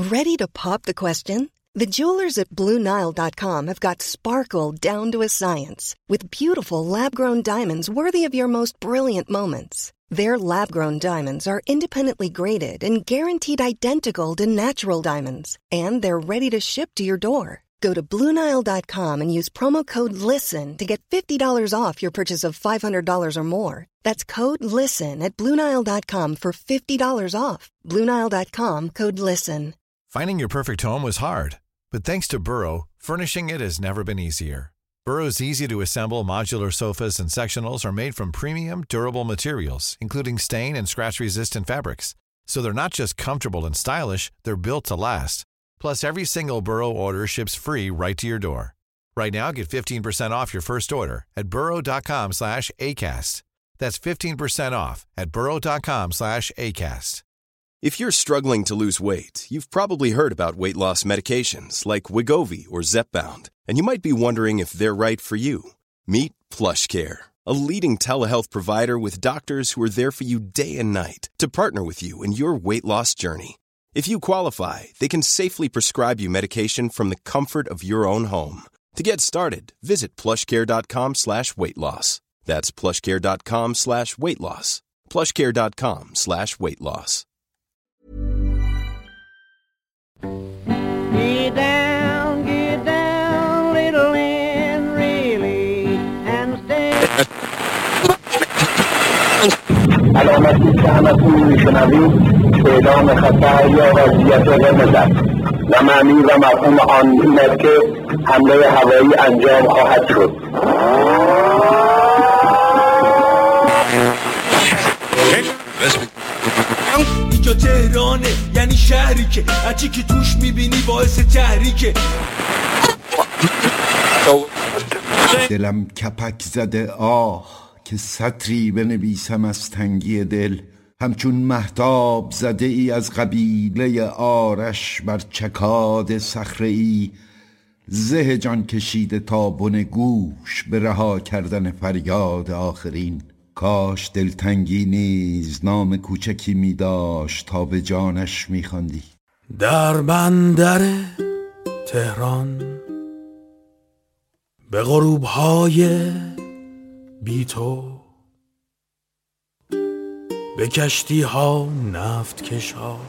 Ready to pop the question? The jewelers at BlueNile.com have got sparkle down to a science with beautiful lab-grown diamonds worthy of your most brilliant moments. Their lab-grown diamonds are independently graded and guaranteed identical to natural diamonds, and they're ready to ship to your door. Go to BlueNile.com and use promo code LISTEN to get $50 off your purchase of $500 or more. That's code LISTEN at BlueNile.com for $50 off. BlueNile.com, code LISTEN. Finding your perfect home was hard, but thanks to Burrow, furnishing it has never been easier. Burrow's easy-to-assemble modular sofas and sectionals are made from premium, durable materials, including stain and scratch-resistant fabrics. So they're not just comfortable and stylish, they're built to last. Plus, every single Burrow order ships free right to your door. Right now, get 15% off your first order at burrow.com/ACAST. That's 15% off at burrow.com/ACAST. If you're struggling to lose weight, you've probably heard about weight loss medications like Wegovy or Zepbound, and you might be wondering if they're right for you. Meet PlushCare, a leading telehealth provider with doctors who are there for you day and night to partner with you in your weight loss journey. If you qualify, they can safely prescribe you medication from the comfort of your own home. To get started, visit plushcare.com/weightloss. That's plushcare.com/weightloss. plushcare.com/weightloss. Get down, little and really, and stay. علامتی که همتون میشنوید اعلام خطر یا وضعیت قرمز است و معنی و مفهوم آن این است که حمله هوایی انجام خواهد شد. اینجا تهرانه، یعنی شهری که هرچی که توش میبینی باعث تحریکه. دلم کپک زده آه که سطری بنویسم از تنگی دل، همچون مهتاب زده ای از قبیله آرش بر چکاد صخره‌ای، زه جان کشیده تا بن گوش به رها کردن فریاد آخرین. کاش دلتنگی نیز نام کوچکی می داشت تا به جانش می خواندی. در بندر تهران به غروب‌های بی تو، به کشتی‌ها نفت کشا،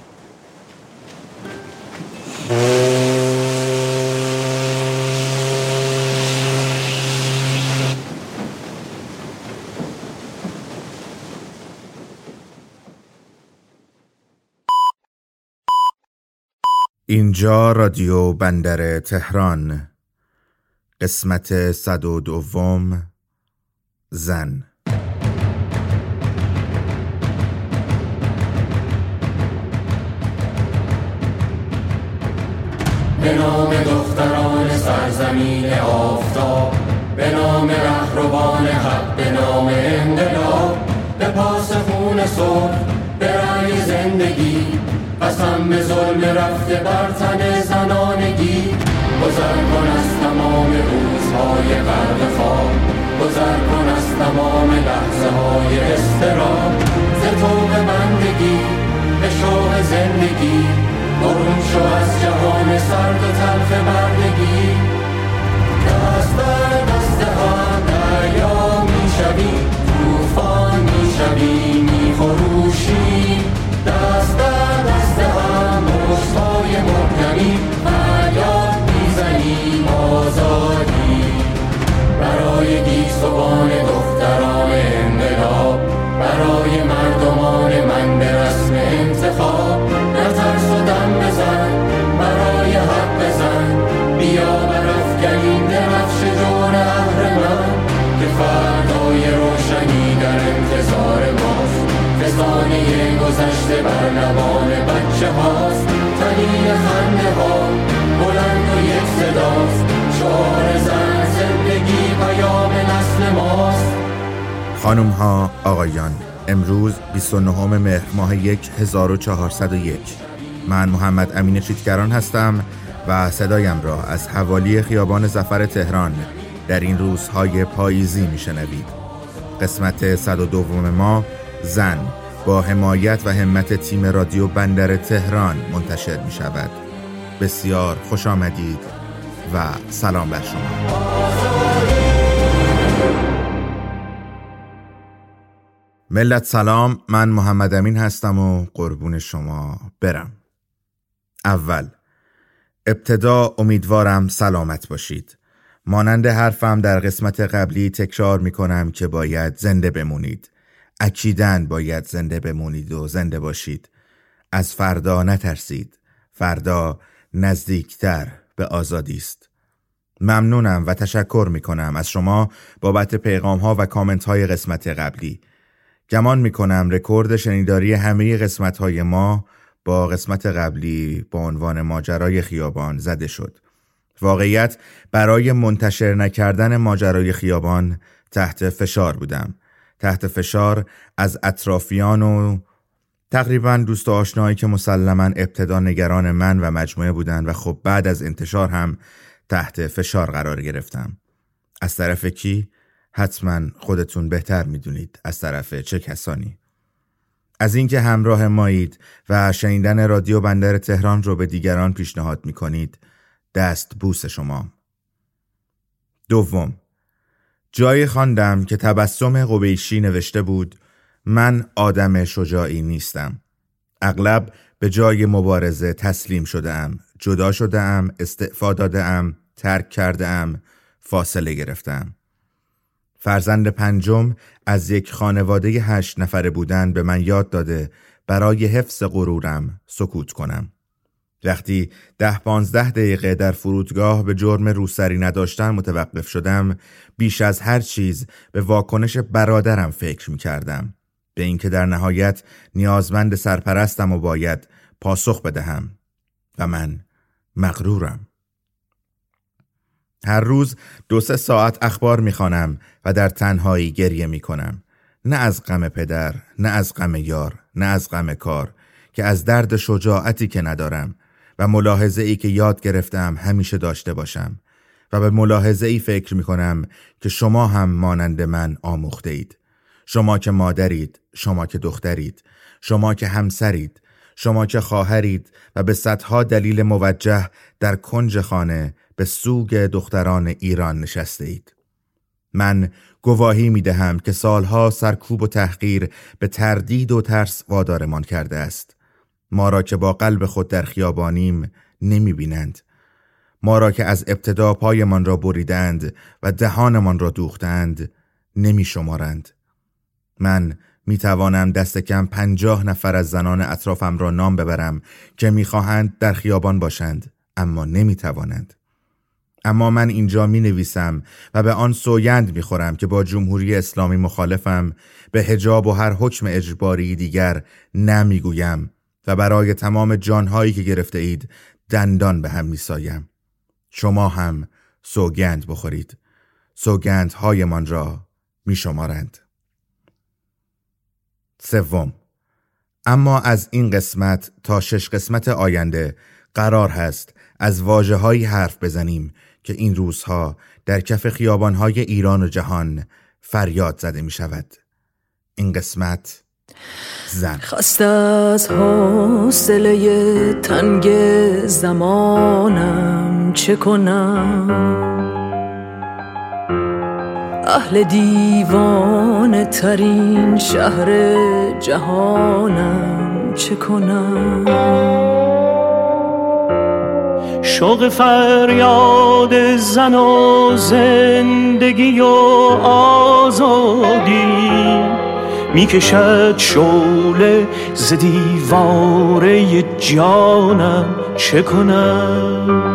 اینجا رادیو بندر تهران، قسمت 102 زن. به نام دختران سرزمین آفتاب، به نام رهروان حق، به نام انقلاب، به پاس خون صبح، به رأی زندگی، قسم به ظلم رفته بر تن زنانگی. گذر کن از تمام روزهای غرق خواب، گذر کن از تمام لحظه های اضطراب، ز طوق بندگی به شوق زندگی، برون شو از جهان سرد و تلخ بردگی. دست در دست هم دریا می شوی، طوفان می شوی، می خروشی. دست در دست هم روزهای محکمی، فریاد می زنیم آزادی. برای گیسوان دختران انقلاب، برای مردمان من به رسم انتخاب، نترس و دم بزن، برای حق بزن، بیا برافکنیم درفش جور اهرمن، که فردای روشنی در انتظار ماست. فسانه گذشته بر لبان بچه هاست، تنین خنده ها بلند و یک صداست، شعار زن زندگی پیام نسل ماست. خانم ها، آقایان، امروز 29 مهر ماه 1401 من محمد امین چیتگران هستم و صدایم را از حوالی خیابان ظفر تهران در این روزهای پاییزی میشنوید. قسمت 102 ما، زن، با حمایت و همت تیم رادیو بندر تهران منتشر می شود. بسیار خوش آمدید و سلام بر شما. ملت سلام، من محمد امین هستم و قربون شما برم. اول، ابتدا امیدوارم سلامت باشید. مانند حرفم در قسمت قبلی تکرار می کنم که باید زنده بمونید. اکیداً باید زنده بمونید و زنده باشید. از فردا نترسید. فردا نزدیکتر به آزادی است. ممنونم و تشکر می کنم از شما بابت پیغام ها و کامنت های قسمت قبلی. گمان می کنم رکورد شنیداری همه قسمت های ما با قسمت قبلی با عنوان ماجرای خیابان زده شد. واقعیت برای منتشر نکردن ماجرای خیابان تحت فشار بودم. تحت فشار از اطرافیان و تقریبا دوست و آشنایی که مسلماً ابتدا نگران من و مجموعه بودن و خب بعد از انتشار هم تحت فشار قرار گرفتم. از طرف کی؟ حتما خودتون بهتر میدونید از طرف چه کسانی. از اینکه همراه مایید و شنیدن رادیو بندر تهران رو به دیگران پیشنهاد میکنید دست بوس شما. دوم، جایی خواندم که تبسم قبیشی نوشته بود من آدم شجاعی نیستم. اغلب به جای مبارزه تسلیم شده‌ام، جدا شده‌ام، استعفا داده‌ام، ترک کرده‌ام، فاصله گرفته‌ام. فرزند پنجم از یک خانواده 8 نفره بودن به من یاد داده برای حفظ غرورم سکوت کنم. وقتی 10-15 دقیقه در فرودگاه به جرم روسری نداشتن متوقف شدم، بیش از هر چیز به واکنش برادرم فکر می کردم. به اینکه در نهایت نیازمند سرپرستم و باید پاسخ بدهم و من مغرورم. هر روز 2-3 ساعت اخبار می خوانم و در تنهایی گریه می کنم. نه از غم پدر، نه از غم یار، نه از غم کار، که از درد شجاعتی که ندارم و ملاحظه ای که یاد گرفتم همیشه داشته باشم و به ملاحظه ای فکر می کنم که شما هم مانند من آموخته اید. شما که مادرید، شما که دخترید، شما که همسرید، شما که خواهرید و به صدها دلیل موجه در کنج خانه به سوگ دختران ایران نشسته اید. من گواهی می دهم که سالها سرکوب و تحقیر به تردید و ترس وادارمان کرده است. ما را که با قلب خود در خیابانیم نمی بینند. ما را که از ابتدا پایمان را بریدند و دهانمان را دوختند نمی شمارند. من می توانم دست کم 50 نفر از زنان اطرافم را نام ببرم که می خواهند در خیابان باشند اما نمی توانند. اما من اینجا می نویسم و به آن سوگند می خورم که با جمهوری اسلامی مخالفم، به حجاب و هر حکم اجباری دیگر نمی گویم و برای تمام جانهایی که گرفته اید دندان به هم می سایم. شما هم سوگند بخورید. سوگندهای من را می شمارند. سوم، اما از این قسمت تا 6 قسمت آینده قرار هست از واژه‌هایی حرف بزنیم که این روزها در کف خیابان‌های ایران و جهان فریاد زده می شود. این قسمت زن. خسته از حوصله تنگ زمانم چه کنم، اهل دیوانه ترین شهر جهانم چه کنم. شوق فریاد زن و زندگی و آزادی میکشد شعله ز دیواره جانم چه کنم.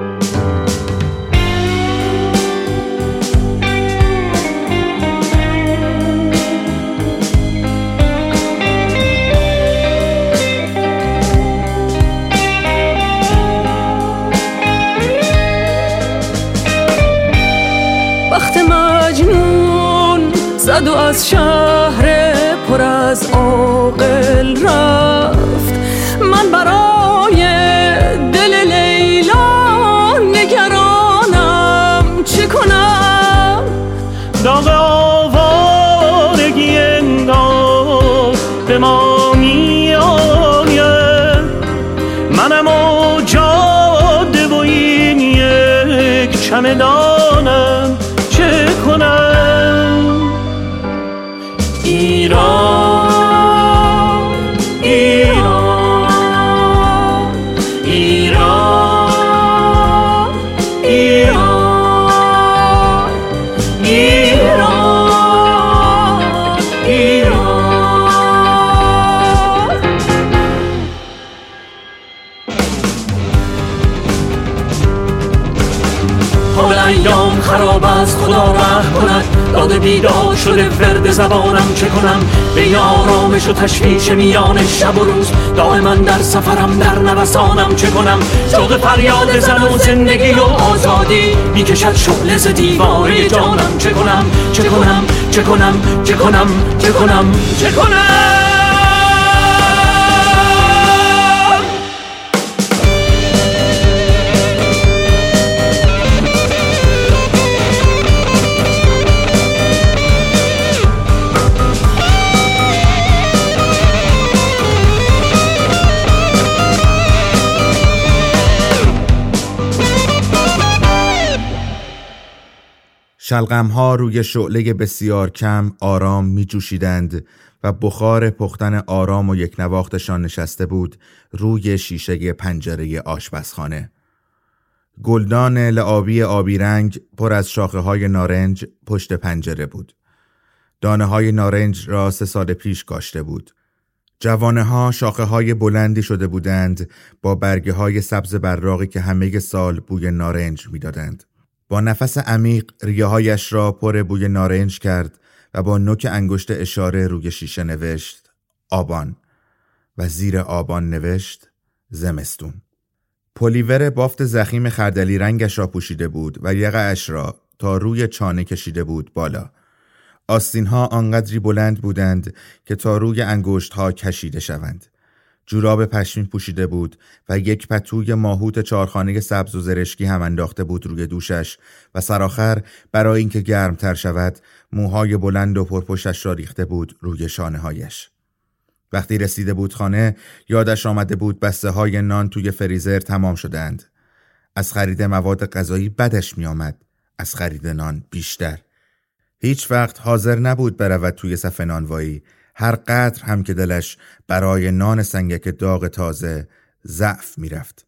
زد و از شهر پر از عاقل رفت، من برای دل لیلا نگرانم چه کنم. داغ آوارگی انداخت به ما چمدانم چه کنم؟ ایران ایران ایران ایران ایران ایران. حال ایام خراب است، خدا رحم کند، داده بیدار شده ورد زبانم چه کنم؟ به این آرامش و تشویش میان شب و روز دائما در سفرم در نوسانم چه کنم؟ ذوق فریاد زن و زندگی و آزادی میکشد شعله ز دیواره جانم چه کنم؟ چه کنم؟ چه کنم؟ چه کنم؟ چه کنم؟ چه کنم؟ شلغم‌ها روی شعله بسیار کم آرام می جوشیدند و بخار پختن آرام و یک نواختشان نشسته بود روی شیشه پنجره آشپزخانه. گلدان لعابی آبی رنگ پر از شاخه‌های نارنج پشت پنجره بود. دانه‌های نارنج را 3 سال پیش کاشته بود. جوانه‌ها شاخه‌های بلندی شده بودند با برگه‌های سبز براقی که همه سال بوی نارنج می‌دادند. با نفس عمیق ریه‌هایش را پر بوی نارنج کرد و با نوک انگشت اشاره روی شیشه نوشت آبان و زیر آبان نوشت زمستون. پلیور بافت ضخیم خردلی رنگش را پوشیده بود و یقه‌اش را تا روی چانه کشیده بود بالا. آستین‌ها آنقدری بلند بودند که تا روی انگشت‌ها کشیده شوند. جوراب پشمی پوشیده بود و یک پتوی ماهوت 4 خانه سبز و زرشکی هم انداخته بود روی دوشش و سرآخر برای اینکه گرمتر شود موهای بلند و پرپشتش را ریخته بود روی شانه‌هایش. وقتی رسیده بود خانه یادش آمده بود بسته‌های نان توی فریزر تمام شدند. از خرید مواد غذایی بدش می آمد، از خرید نان بیشتر. هیچ وقت حاضر نبود برود توی صف نانوایی، هر قدر هم که دلش برای نان سنگک داغ تازه ضعف می رفت.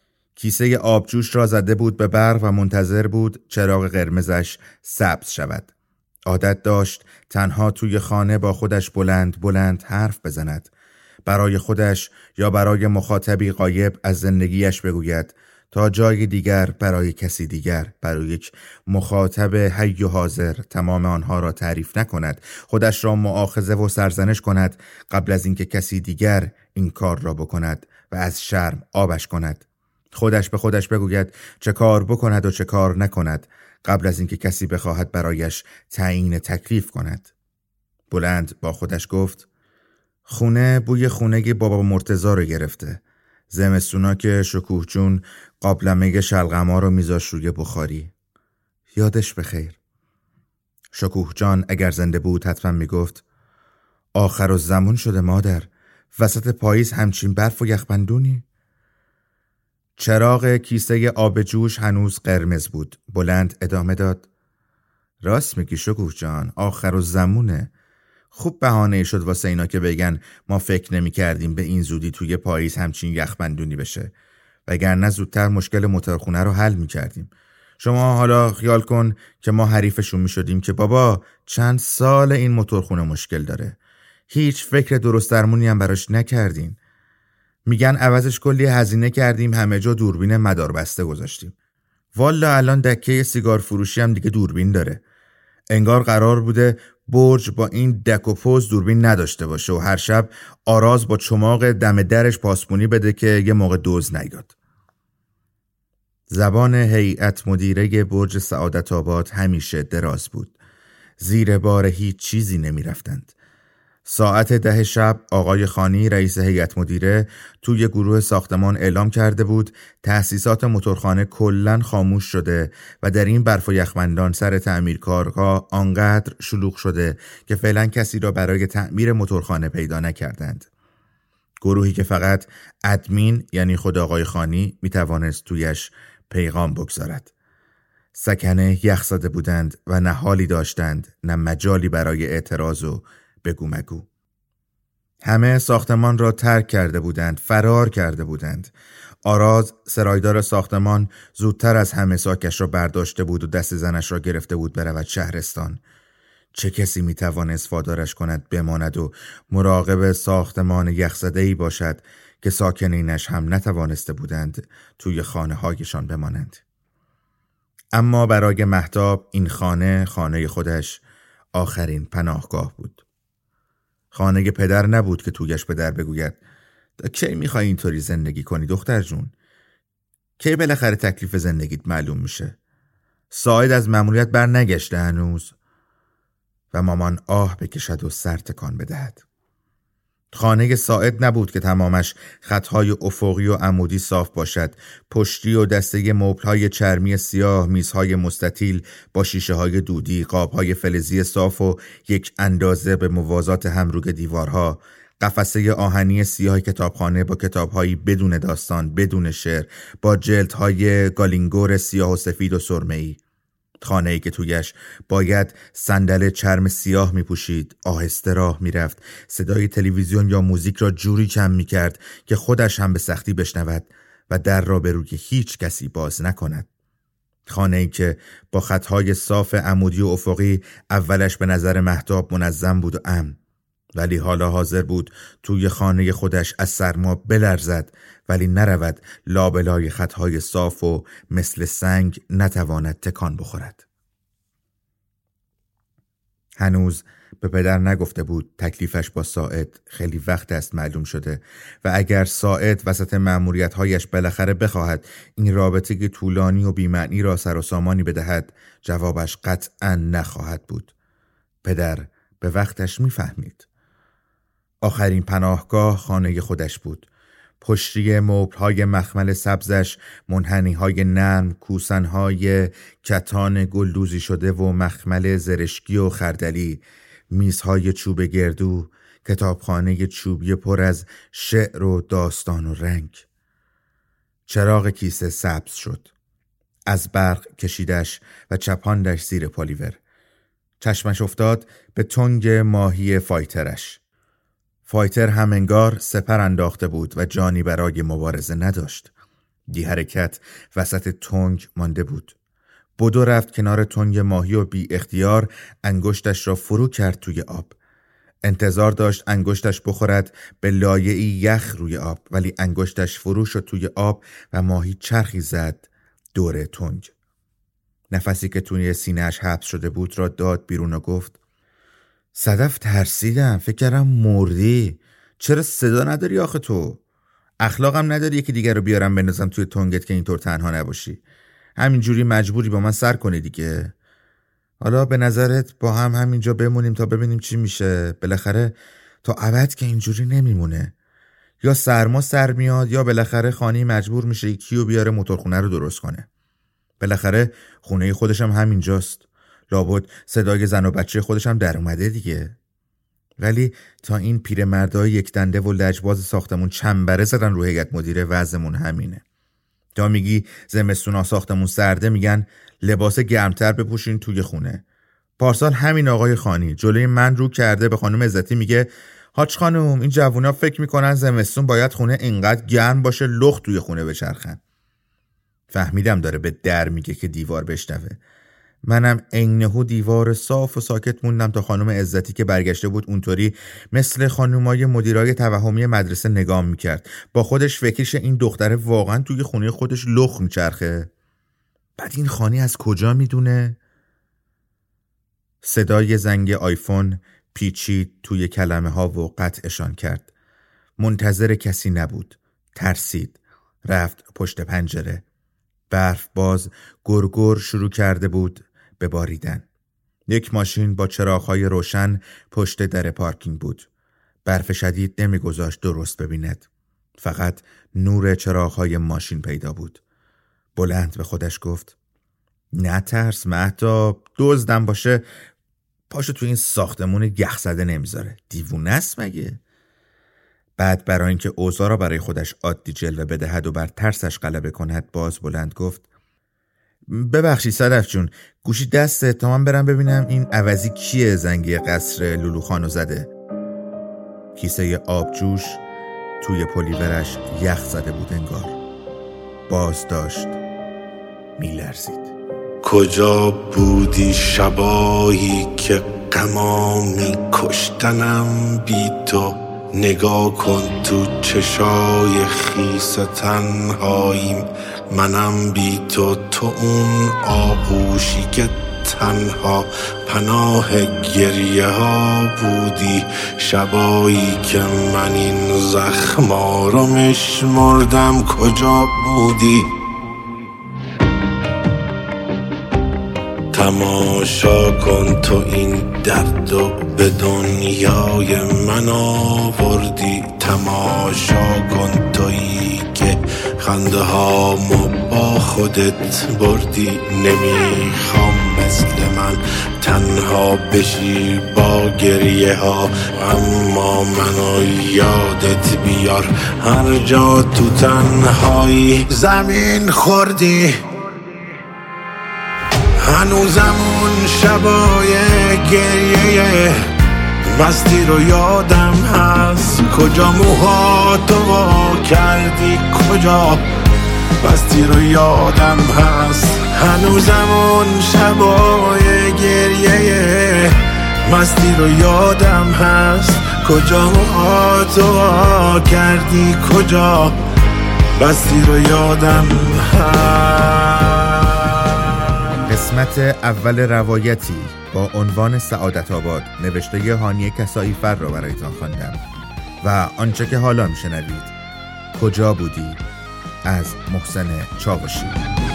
کیسه آبجوش را زده بود به برق و منتظر بود چراغ قرمزش سبز شود. عادت داشت تنها توی خانه با خودش بلند بلند حرف بزند. برای خودش یا برای مخاطبی غایب از زندگیش بگوید تا جای دیگر برای کسی دیگر، برای یک مخاطب حی و حاضر تمام آنها را تعریف نکند، خودش را مؤاخذه و سرزنش کند قبل از اینکه کسی دیگر این کار را بکند و از شرم آبش کند. خودش به خودش بگوید چه کار بکند و چه کار نکند قبل از اینکه کسی بخواهد برایش تعیین تکلیف کند. بلند با خودش گفت خونه بوی خونه بابا مرتضی رو گرفته. زمستونا که شکوه جون قابلمه شلغما رو میذاش روی بخاری. یادش بخیر. شکوه جان اگر زنده بود حتما میگفت آخر الزمان شده مادر، وسط پاییز همچین برف و یخبندونی. چراغ کیسه آب جوش هنوز قرمز بود. بلند ادامه داد راست میگی شکوه جان، آخر الزمونه. خوب بهانه شد واسه اینا که بگن ما فکر نمی کردیم به این زودی توی پاییز همچین یخبندونی بشه، وگرنه زودتر مشکل موتورخونه رو حل می کردیم. شما حالا خیال کن که ما حریفشون می شدیم که بابا چند سال این موتورخونه مشکل داره، هیچ فکر درست درمونی هم براش نکردیم. میگن عوضش کلی هزینه کردیم، همه جا دوربین مداربسته گذاشتیم. والا الان دکه سیگار فروشی هم دیگه دوربین داره. انگار قرار بوده برج با این دک و پوز دوربین نداشته باشه و هر شب آراز با چماق دم درش پاسپونی بده که یه موقع دوز نیاد. زبان هیئت مدیره برج سعادت آباد همیشه دراز بود. زیر بار هیچ چیزی نمی رفتند. ساعت 10 شب آقای خانی رئیس هیئت مدیره توی گروه ساختمان اعلام کرده بود تأسیسات موتورخانه کلاً خاموش شده و در این برف و یخبندان سر تعمیرکارها آنقدر شلوغ شده که فعلاً کسی را برای تعمیر موتورخانه پیدا نکردند. گروهی که فقط ادمین یعنی خود آقای خانی میتوانست تویش پیغام بگذارد. سکنه یخ زده بودند و نه حالی داشتند نه مجالی برای اعتراض و بگو مگو. همه ساختمان را ترک کرده بودند، فرار کرده بودند. آراز سرایدار ساختمان زودتر از همه ساکش را برداشته بود و دست زنش را گرفته بود برود شهرستان. چه کسی میتوانست وادارش کند بماند و مراقب ساختمان یخزده‌ای باشد که ساکنینش هم نتوانسته بودند توی خانه هایشان بمانند. اما برای مهتاب این خانه خودش آخرین پناهگاه بود. خانه پدر نبود که تویش پدر بگوید کی میخوای اینطوری زندگی کنی دختر جون؟ کی بالاخره تکلیف زندگیت معلوم میشه؟ ساعد از مأموریت بر نگشته هنوز؟ و مامان آه بکشد و سر تکان بدهد. خانه ساعد نبود که تمامش خطهای افقی و عمودی صاف باشد، پشتی و دسته مبل‌های چرمی سیاه، میزهای مستطیل با شیشه‌های دودی، قاب‌های فلزی صاف و یک اندازه به موازات هم روی دیوارها، قفسه آهنی سیاه کتابخانه با کتاب‌هایی بدون داستان، بدون شعر، با جلدهای گالینگور سیاه و سفید و سرمه‌ای. خانه‌ای که تویش باید صندل چرم سیاه می‌پوشید، آهسته راه می‌رفت، صدای تلویزیون یا موزیک را جوری کم می‌کرد که خودش هم به سختی بشنود و در را به روی هیچ کسی باز نکند. خانه‌ای که با خطهای صاف عمودی و افقی اولش به نظر مهتاب منظم بود و امن، ولی حالا حاضر بود توی خانه خودش از سرما بلرزد ولی نرود لابلای خطهای صاف و مثل سنگ نتواند تکان بخورد. هنوز به پدر نگفته بود تکلیفش با ساعد خیلی وقت است معلوم شده و اگر ساعد وسط مأموریت‌هایش بالاخره بخواهد این رابطه که طولانی و بی‌معنی را سر و سامانی بدهد، جوابش قطعاً نخواهد بود. پدر به وقتش می‌فهمید. آخرین پناهگاه خانه خودش بود. پشتی مبل‌های مخمل سبزش، منحنی‌های نرم، کوسن‌های کتان گلدوزی شده و مخمل زرشکی و خردلی، میزهای چوب گردو، کتابخانه چوبی پر از شعر و داستان و رنگ. چراغ کیسه سبز شد. از برق کشیدش و چپاندش زیر پالیور. چشمش افتاد به تنگ ماهی فایترش. فایتر هم انگار سپر انداخته بود و جانی برای مبارزه نداشت. بی حرکت وسط تنگ مانده بود. بدو رفت کنار تنگ ماهی و بی اختیار انگشتش را فرو کرد توی آب. انتظار داشت انگشتش بخورد به لایه‌ای یخ روی آب، ولی انگشتش فرو شد توی آب و ماهی چرخی زد دور تنگ. نفسی که توی سینه‌اش حبس شده بود را داد بیرون و گفت: صدف ترسیدم، فکر کردم مردی. چرا صدا نداری آخه تو؟ اخلاقم نداری یکی دیگر رو بیارم بندازم توی تنگت که اینطور تنها نباشی. همینجوری مجبوری با من سر کنی دیگه. حالا به نظرت با هم همینجا بمونیم تا ببینیم چی میشه؟ بالاخره تا ابد که اینجوری نمیمونه. یا سرما سر میاد یا بالاخره خانی مجبور میشه یکیو بیاره موتورخونه رو درست کنه. بالاخره خونه خودش هم همینجاست. لابد صدای زن و بچه خودش هم در اومده دیگه. ولی تا این پیرمردای یک دنده و لجباز ساختمون چنبره زدن رو هیئت مدیره وضعمون همینه. تا میگی زمستونا ساختمون سرده میگن لباس گرمتر بپوشین توی خونه. پارسال همین آقای خانی جلوی من رو کرده به خانم عزتی میگه حاج خانم این جوونا فکر میکنن زمستون باید خونه اینقدر گرم باشه لخت توی خونه بچرخن. فهمیدم داره به در میگه که دیوار بشنوه. منم عینه‌هو دیوار صاف و ساکت موندم تا خانم عزتی که برگشته بود اونطوری مثل خانومای مدیرای توهمی مدرسه نگام میکرد. با خودش فکرش این دختره واقعا توی خونه خودش لخ میچرخه. بعد این خانی از کجا میدونه؟ صدای زنگ آیفون پیچید توی کلمه ها و قطعشان کرد. منتظر کسی نبود. ترسید. رفت پشت پنجره. برف باز گرگر شروع کرده بود به باریدن. یک ماشین با چراغ‌های روشن پشت در پارکینگ بود. برف شدید نمیگذاشت درست ببیند. فقط نور چراغ‌های ماشین پیدا بود. بلند به خودش گفت: نترس مهتاب، دزدم باشه پاشو تو این ساختمون یخزده نمیذاره. دیوونه است مگه؟ بعد برای اینکه اوضاع را برای خودش عادی جلوه بدهد و بر ترسش غلبه کند باز بلند گفت: ببخشید صدف جون، گوشی دسته تا من برم ببینم این عوضی کیه زنگی قصر لولو خانو زده. کیسه آب جوش توی پلیورش یخ زده بود انگار. باز داشت میلرزید. کجا بودی شبایی که غمامی کشتنم بی تو؟ نگاه کن تو چشای خیس تنهاییم، منم بی تو، تو اون آغوشی که تنها پناه گریه ها بودی. شبایی که من این زخما رو میشمردم کجا بودی؟ تماشا کن تو این درد و به دنیای من آوردی. تماشا کن تویی که خنده هامو با خودت بردی. نمیخوام مثل من تنها بشی با گریه ها، اما منو یادت بیار هر جا تو تنهایی زمین خوردی. هنوزم اون شبای گریه مستی رو یادم هست. کجا موهاتو وا کردی، کجا مستی رو یادم هست. هنوزم اون شبای گریه مستی رو یادم هست. کجا موهاتو وا کردی، کجا مستی رو یادم هست. قسمت اول روایتی با عنوان سعادت آباد نوشته هانیه کسایی فر را برایتان خواندم و آنچه که حالا میشنوید کجا بودی از محسن چاوشی.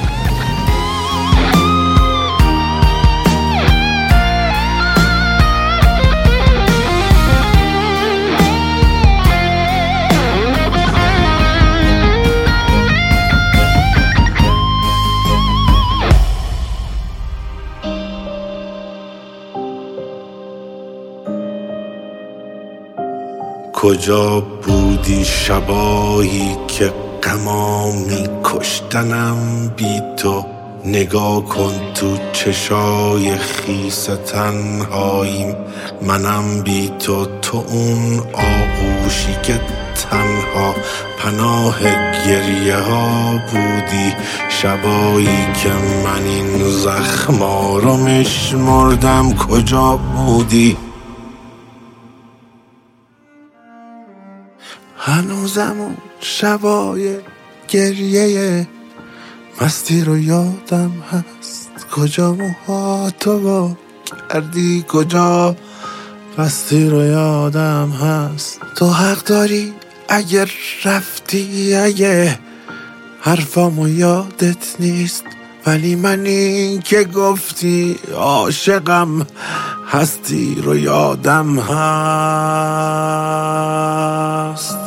کجا بودی شبایی که غمامی کشتنم بی تو؟ نگاه کن تو چشای خیس تنهاییم، منم بی تو، تو اون آغوشی که تنها پناه گریه ها بودی. شبایی که من این زخما رو میشمردم کجا بودی؟ هنوزم اون شبای گریه مستی رو یادم هست. کجا موهاتو وا کردی، کجا مستی رو یادم هست. تو حق داری اگر رفتی، اگه حرفامو یادت نیست، ولی من این که گفتی عاشقم هستی رو یادم هست.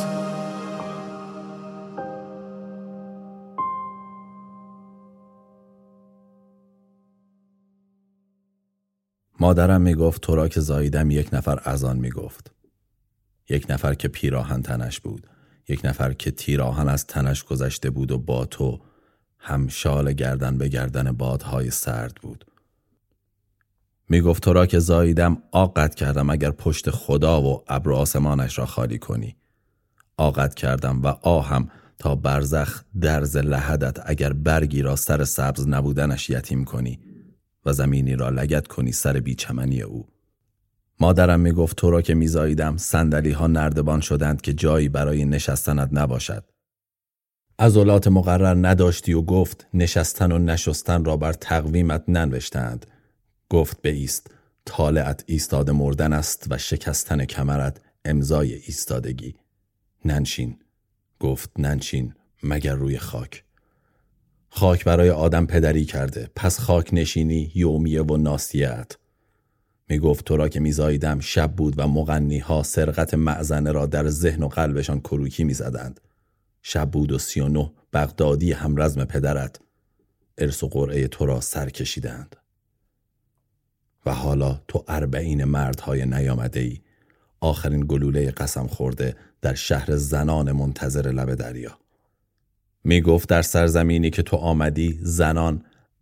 مادرم میگفت تو را که زاییدم یک نفر از آن میگفت. یک نفر که پیراهن تنش بود، یک نفر که تیراهن از تنش گذشته بود و با تو هم شال گردن به گردن بادهای سرد بود. میگفت تو را که زاییدم آقت کردم اگر پشت خدا و ابر آسمانش را خالی کنی. آقت کردم و آهم تا برزخ درز لحدت اگر برگی را سر سبز نبودنش یتیم کنی و زمینی را لگد کنی سر بیچمنی او. مادرم میگفت تو را که میزاییدم صندلی ها نردبان شدند که جایی برای نشستنت نباشد. عضلات مقرر نداشتی و گفت نشستن و نشستن را بر تقویمت ننوشتند. گفت بایست، طالعت ایستاده مردن است و شکستن کمرت امضای ایستادگی. ننشین. گفت ننشین مگر روی خاک. خاک برای آدم پدری کرده، پس خاک نشینی یومیه و ناسیت. می گفت تو را که می زاییدم شب بود و مغنی ها سرقت معزنه را در ذهن و قلبشان کروکی می زدند. شب بود و 39 بغدادی همرزم پدرت ارث و قرعه تو را سر کشیدند. و حالا تو 40 مردهای نیامده ای، آخرین گلوله قسم خورده در شهر زنان منتظر لب دریا. می گفت در سرزمینی که تو آمدی زنان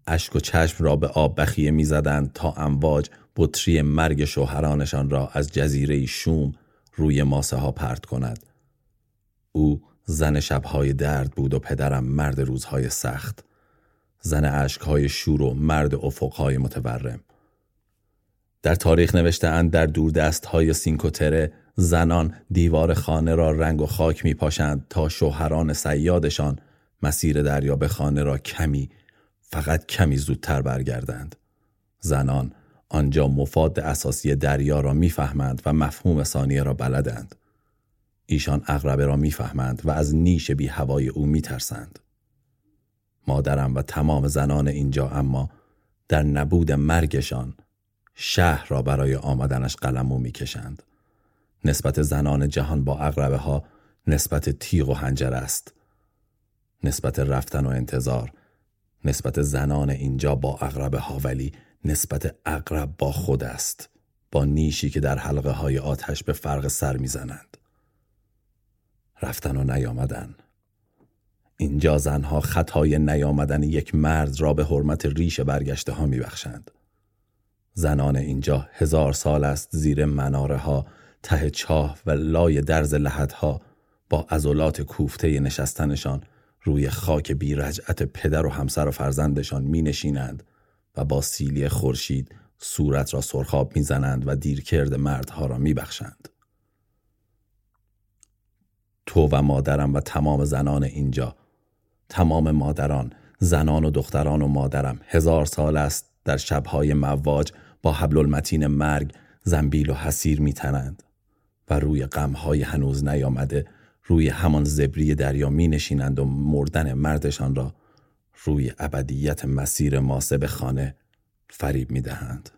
اشک و چشم را به آب بخیه می زدند تا امواج بطری مرگ شوهرانشان را از جزیره شوم روی ماسه ها پرت کند. او زن شبهای درد بود و پدرم مرد روزهای سخت، زن اشکهای شور و مرد افقهای متورم. در تاریخ نوشته اند در دوردستهای سینکوتره زنان دیوار خانه را رنگ و خاک می پاشند تا شوهران صیادشان مسیر دریا به خانه را فقط کمی زودتر برگردند. زنان آنجا مفاد اساسی دریا را میفهمند و مفهوم ثانیه را بلدند. ایشان عقربه را میفهمند و از نیش بی هوای او میترسند. مادرم و تمام زنان اینجا اما در نبود مرگشان شهر را برای آمدنش قلمو میکشند. نسبت زنان جهان با عقربه ها نسبت تیغ و حنجر است. نسبت رفتن و انتظار. نسبت زنان اینجا با عقربه ها ولی نسبت عقرب با خود است، با نیشی که در حلقه های آتش به فرق سر میزنند. رفتن و نیامدن. اینجا زنها خطای نیامدن یک مرد را به حرمت ریش برگشته ها میبخشند. زنان اینجا 1000 سال است زیر مناره ها، ته چاه و لای درز لحدها با عضلات کوفته نشستنشان روی خاک بی رجعت پدر و همسر و فرزندشان می نشینند و با سیلی خورشید صورت را سرخاب می زنند و دیرکرد مردها را می بخشند. تو و مادرم و تمام زنان اینجا، تمام مادران، زنان و دختران و مادرم 1000 سال است در شبهای مواج با حبل المتین مرگ زنبیل و حسیر می تنند و روی غمهای هنوز نیامده روی همان زبری دریا می نشینند و مردن مردشان را روی ابدیت مسیر ماسه به خانه فریب می دهند.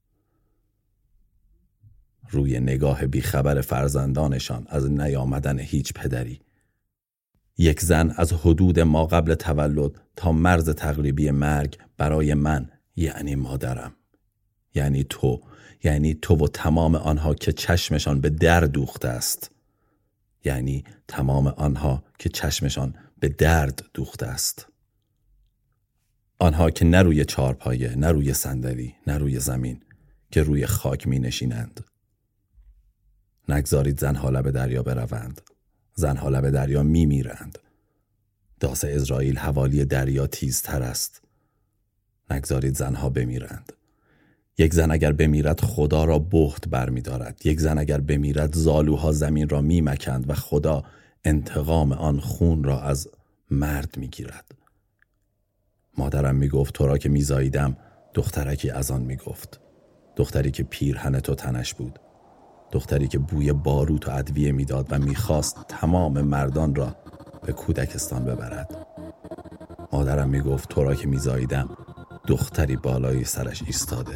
روی نگاه بیخبر فرزندانشان از نیامدن هیچ پدری. یک زن از حدود ما قبل تولد تا مرز تقریبی مرگ برای من یعنی مادرم، یعنی تو و تمام آنها که چشمشان به در دوخته است، یعنی تمام آنها که چشمشان به درد دوخته است. آنها که نه روی چارپایه، نه روی صندلی، نه روی زمین، که روی خاک می نشینند. نگذارید زنها لب دریا بروند. زنها لب دریا می میرند. داس اسرائیل حوالی دریا تیزتر است. نگذارید زنها بمیرند. یک زن اگر بمیرد خدا را بهت برمی دارد. یک زن اگر بمیرد زالوها زمین را می مکند و خدا انتقام آن خون را از مرد می گیرد. مادرم می گفت تو را که می زاییدم دخترکی از آن می گفت. دختری که پیرهن تو تنش بود. دختری که بوی باروت و ادویه می داد و می خواست تمام مردان را به کودکستان ببرد. مادرم می گفت تو را که می زاییدم دختری بالای سرش ایستاده.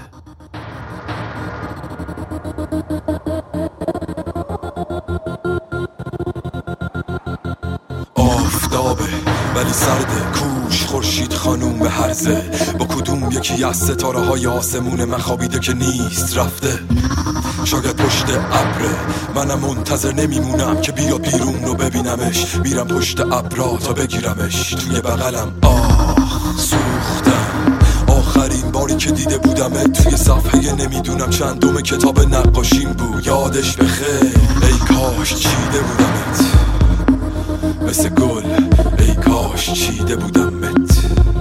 آفتابه ولی سرده، کوش خورشید خانوم هرزه، با کدوم یکی از ستاره های آسمون من خوابیده که نیست رفته. شاید پشت ابره، منم منتظر نمیمونم که بیا بیرون رو ببینمش. میرم پشت ابرا تا بگیرمش توی بغلم. سوختم آخرین باری که دیده بودم توی صفحه نمیدونم چندم کتاب نقاشیم بود. یادش بخیر ای کاش چیده بودمت مثل گل، ای کاش چیده بودمت.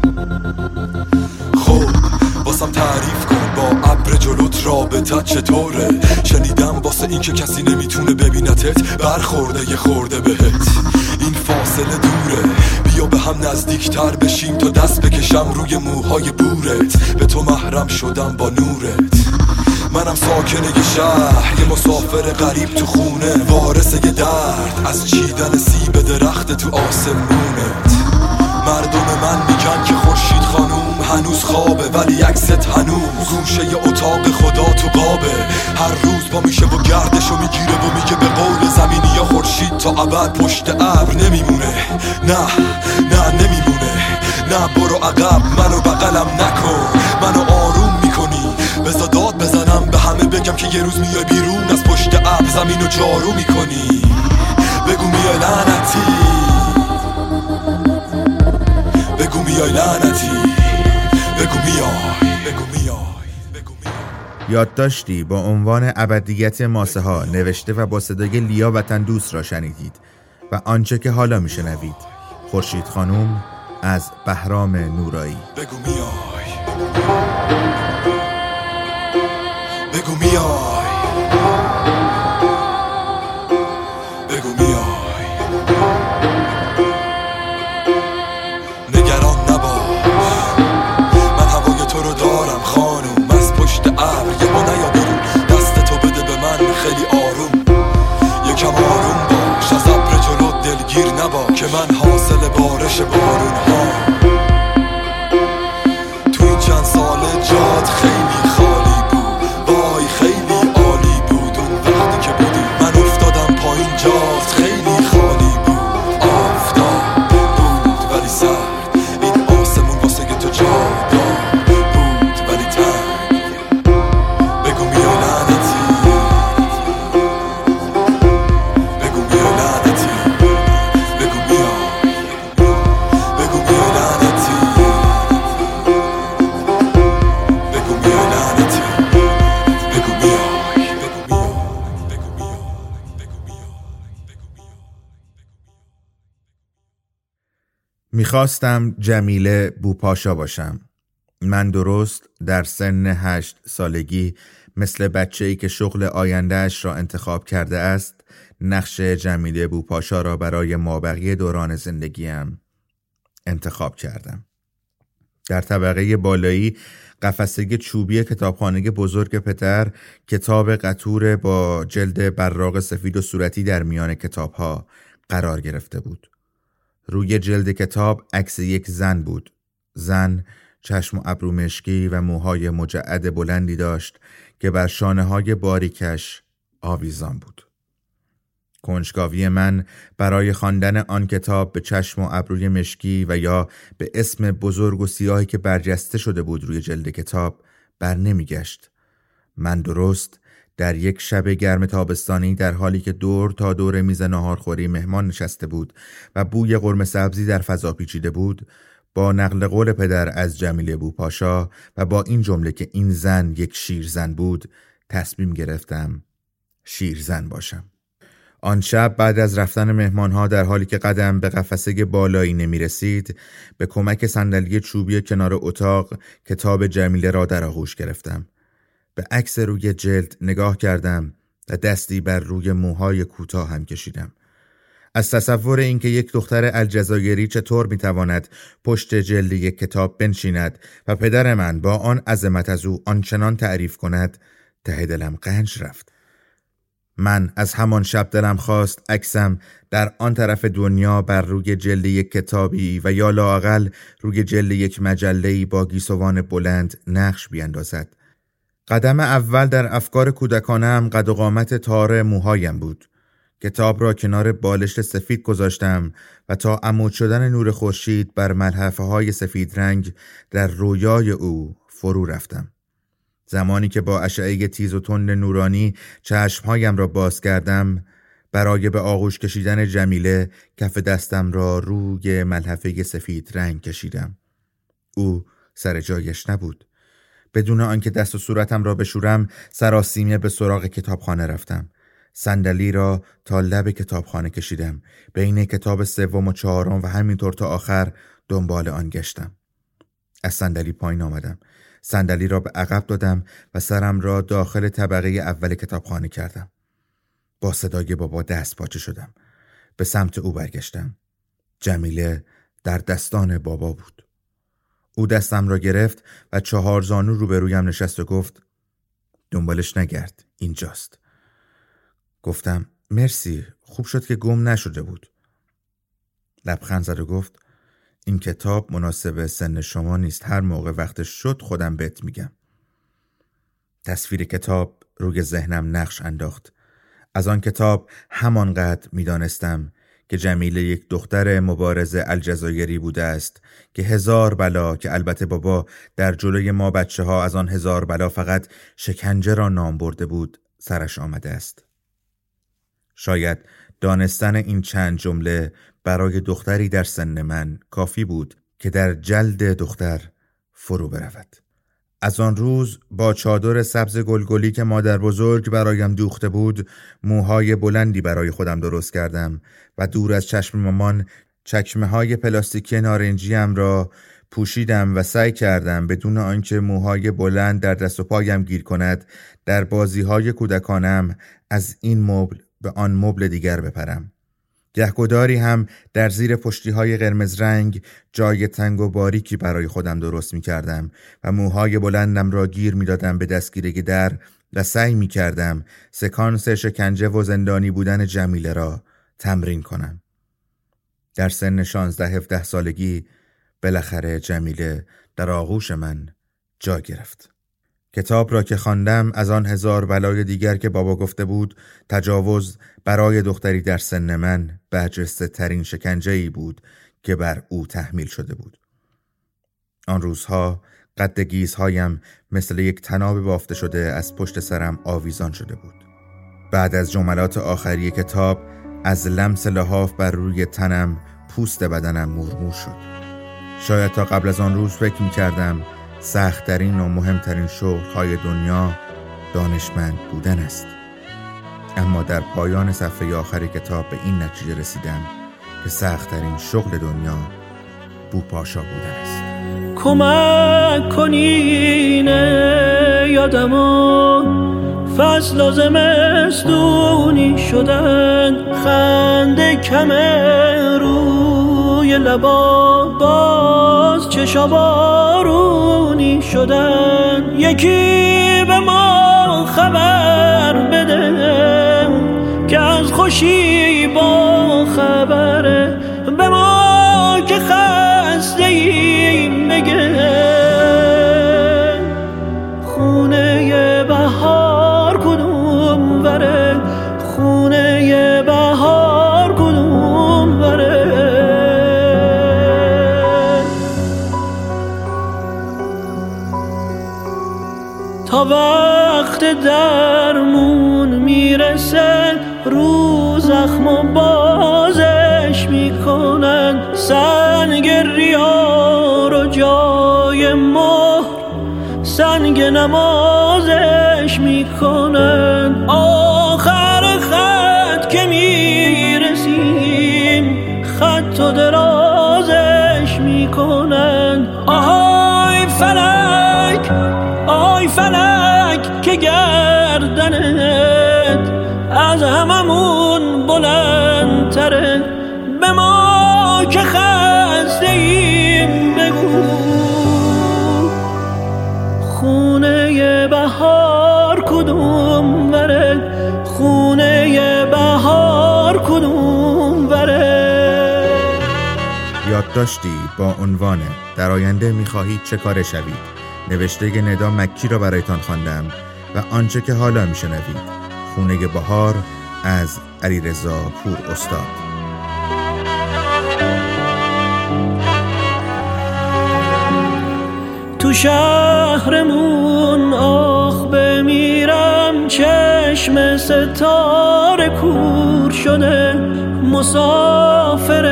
خب واسم تعریف کن با ابر جلوت رابطت چطوره؟ شنیدم واسه این که کسی نمیتونه ببینتت برخورده یه خورده بهت. این فاصله دوره، بیا به هم نزدیکتر بشیم تا دست بکشم روی موهای بورت. به تو محرم شدم با نورت. منم ساکن یه شهر، یه مسافر غریب تو خونه، وارث یه درد از چیدن سیب درخت تو آسمونت. مردم من میگن که خورشید خانوم هنوز خوابه، ولی عکست هنوز گوشه ی اتاق خدا تو قابه. هر روز پا میشه و گردشو میگیره و میگه به قول زمینی یا خورشید تا ابد پشت ابر نمیمونه. نه نمیمونه. نه برو عقب، منو بغلم نکن، منو آروم میکنی. بذار داد بزنم به همه بگم که یه روز میای بیرون از پشت ابر زمینو جارو میکنی. بگو میای لعنتی، بگو میای لعنتی، بگو میای، بگو میای. یادداشتی با عنوان ابدیت ماسه ها نوشته و با صدای لیا وطن دوست را شنیدید و آنچه که حالا میشنوید خورشید خانوم از بهرام نورایی. بگو میای، بگو میای، بگو میای. نگران نباش، من هوای تو رو دارم خانوم. از پشت ابر یه نیا بیرون، دست تو بده به من خیلی آروم. یکم آروم باش، از ابر جلو دلگیر نبا که من حاصل بارش بارون ها. تو این چند سال جات خیلی خالی بود، وای خیلی عالی بود. اون وقتی که بودی من افتادم پایین، جات خیلی خالی بود. آفتاب بود ولی سرد، این آسمون واسه تو جا دار بود ولی تنگ. بگو میای لعنتی، بگو میای لعنتی، بگو میای، بگو میای لعنتی، بگو میای لعنتی، بگو میای، بگو میای، بگو میای. میخواستم جمیله بوپاشا باشم. من درست در سن 8 سالگی مثل بچه‌ای که شغل آیندهش را انتخاب کرده است نقش جمیله بوپاشا را برای مابقی دوران زندگیم انتخاب کردم. در طبقه بالایی قفسه چوبی کتابخانه بزرگ پدر کتاب قطور با جلد براق سفید و صورتی در میان کتابها قرار گرفته بود. روی جلد کتاب عکس یک زن بود. زن چشم و ابرو مشکی و موهای مجعد بلندی داشت که بر شانه‌های باریکش آویزان بود. کنجکاوی من برای خواندن آن کتاب به چشم و ابروی مشکی و یا به اسم بزرگ و سیاهی که برجسته شده بود روی جلد کتاب بر نمیگشت. من درست در یک شب گرم تابستانی در حالی که دور تا دور میز ناهارخوری مهمان نشسته بود و بوی قرمه سبزی در فضا پیچیده بود، با نقل قول پدر از جمیله بوپاشا و با این جمله که این زن یک شیرزن بود تصمیم گرفتم شیرزن باشم. آن شب بعد از رفتن مهمانها در حالی که قدم به قفسه بالایی نمی رسید، به کمک صندلی چوبی کنار اتاق کتاب جمیله را در آغوش گرفتم. به عکس روی جلد نگاه کردم و دستی بر روی موهای کوتاه هم کشیدم. از تصور اینکه یک دختر الجزایری چطور میتواند پشت جلد یک کتاب بنشیند و پدر من با آن عظمت از او آنچنان تعریف کند، ته دلم قنج رفت. من از همان شب دلم خواست عکسم در آن طرف دنیا بر روی جلد یک کتابی و یا لااقل روی جلد یک مجله‌ای با گیسوان بلند نقش بیندازد. قدم اول در افکار کودکانم قد و قامت تار موهایم بود. کتاب را کنار بالشت سفید گذاشتم و تا عمود شدن نور خورشید بر ملحفه های سفید رنگ در رویای او فرو رفتم. زمانی که با اشعه تیز و تند نورانی چشمهایم را باز کردم، برای به آغوش کشیدن جمیله کف دستم را روی ملحفه سفید رنگ کشیدم. او سر جایش نبود. بدون آنکه دست و صورتم را بشورم سراسیمه به سراغ کتابخانه رفتم. صندلی را تا لب کتابخانه کشیدم. بین کتاب 3 و 4 و همینطور تا آخر دنبال آن گشتم. از صندلی پایین آمدم. صندلی را به عقب دادم و سرم را داخل طبقه اول کتابخانه کردم. با صدای بابا دست پاچه شدم. به سمت او برگشتم. جمیله در دستان بابا بود. او دستم را گرفت و 4 زانو روبرویم نشست و گفت دنبالش نگرد، اینجاست. گفتم مرسی، خوب شد که گم نشده بود. لبخند زد و گفت این کتاب مناسب سن شما نیست، هر موقع وقتش شد خودم بهت میگم. تصویر کتاب روی ذهنم نقش انداخت. از آن کتاب همانقدر میدانستم که جمیله یک دختر مبارز الجزایری بوده است که 1000 بلا، که البته بابا در جلوی ما بچه ها از آن 1000 بلا فقط شکنجه را نام برده بود، سرش آمده است. شاید دانستن این چند جمله برای دختری در سن من کافی بود که در جلد دختر فرو برود. از آن روز با چادر سبز گلگلی که مادر بزرگ برایم دوخته بود موهای بلندی برای خودم درست کردم و دور از چشم مامان چکمه های پلاستیکی نارنجیم را پوشیدم و سعی کردم بدون آنکه موهای بلند در دست و پایم گیر کند در بازی های کودکانم از این مبل به آن مبل دیگر بپرم. گهگداری هم در زیر پشتی‌های قرمز رنگ جای تنگ و باریکی برای خودم درست می‌کردم و موهای بلندم را گیر می‌دادم به دستگیره در و سعی می‌کردم سکانس شکنجه و زندانی بودن جمیله را تمرین کنم. در سن 16-17 سالگی بالاخره جمیله در آغوش من جا گرفت. کتاب را که خواندم از آن هزار بلای دیگر که بابا گفته بود تجاوز برای دختری در سن من برجسته ترین شکنجه‌ای بود که بر او تحمیل شده بود. آن روزها قد گیزهایم مثل یک طناب بافته شده از پشت سرم آویزان شده بود. بعد از جملات آخری کتاب از لمس لحاف بر روی تنم پوست بدنم مورمور شد. شاید تا قبل از آن روز فکر می‌کردم سخت‌ترین و مهمترین شغل‌های دنیا دانشمند بودن است. اما در پایان صفحه آخر کتاب به این نتیجه رسیدم که سخت‌ترین شغل دنیا بوپاشا بودن است. کمک کنین یادمو فصل و زمستونی شدن، خنده کم روی لبا باز چشا بارونی شدن. یکی به ما خبر بده که از خوشی با خبره، به ما که خسته ایم بگه خونه بهار کدوم بره، خونه بهار کدوم بره. تا وقت درمون میرسه رو زخم و بازش میکنن، سنگ ریا رو جای مهر سنگ نمازش میکنن. آخر خط که میرسیم خط و درازش میکنن. آهای فلک، آی فلک که گردنت از هممون بلندتره، به ما که خسته ایم بگو خونه بهار کدوم بره، خونه بهار کدوم بره. یادداشتی با عنوان در آینده می‌خواهید چه کاره شوید نوشته ندا مکی را برایتان خواندم و آنچه که حالا میشنوید خونه بهار از علیرضا پور استاد. تو شهرمون آخ بمیرم، چشم ستاره کور شده، مسافر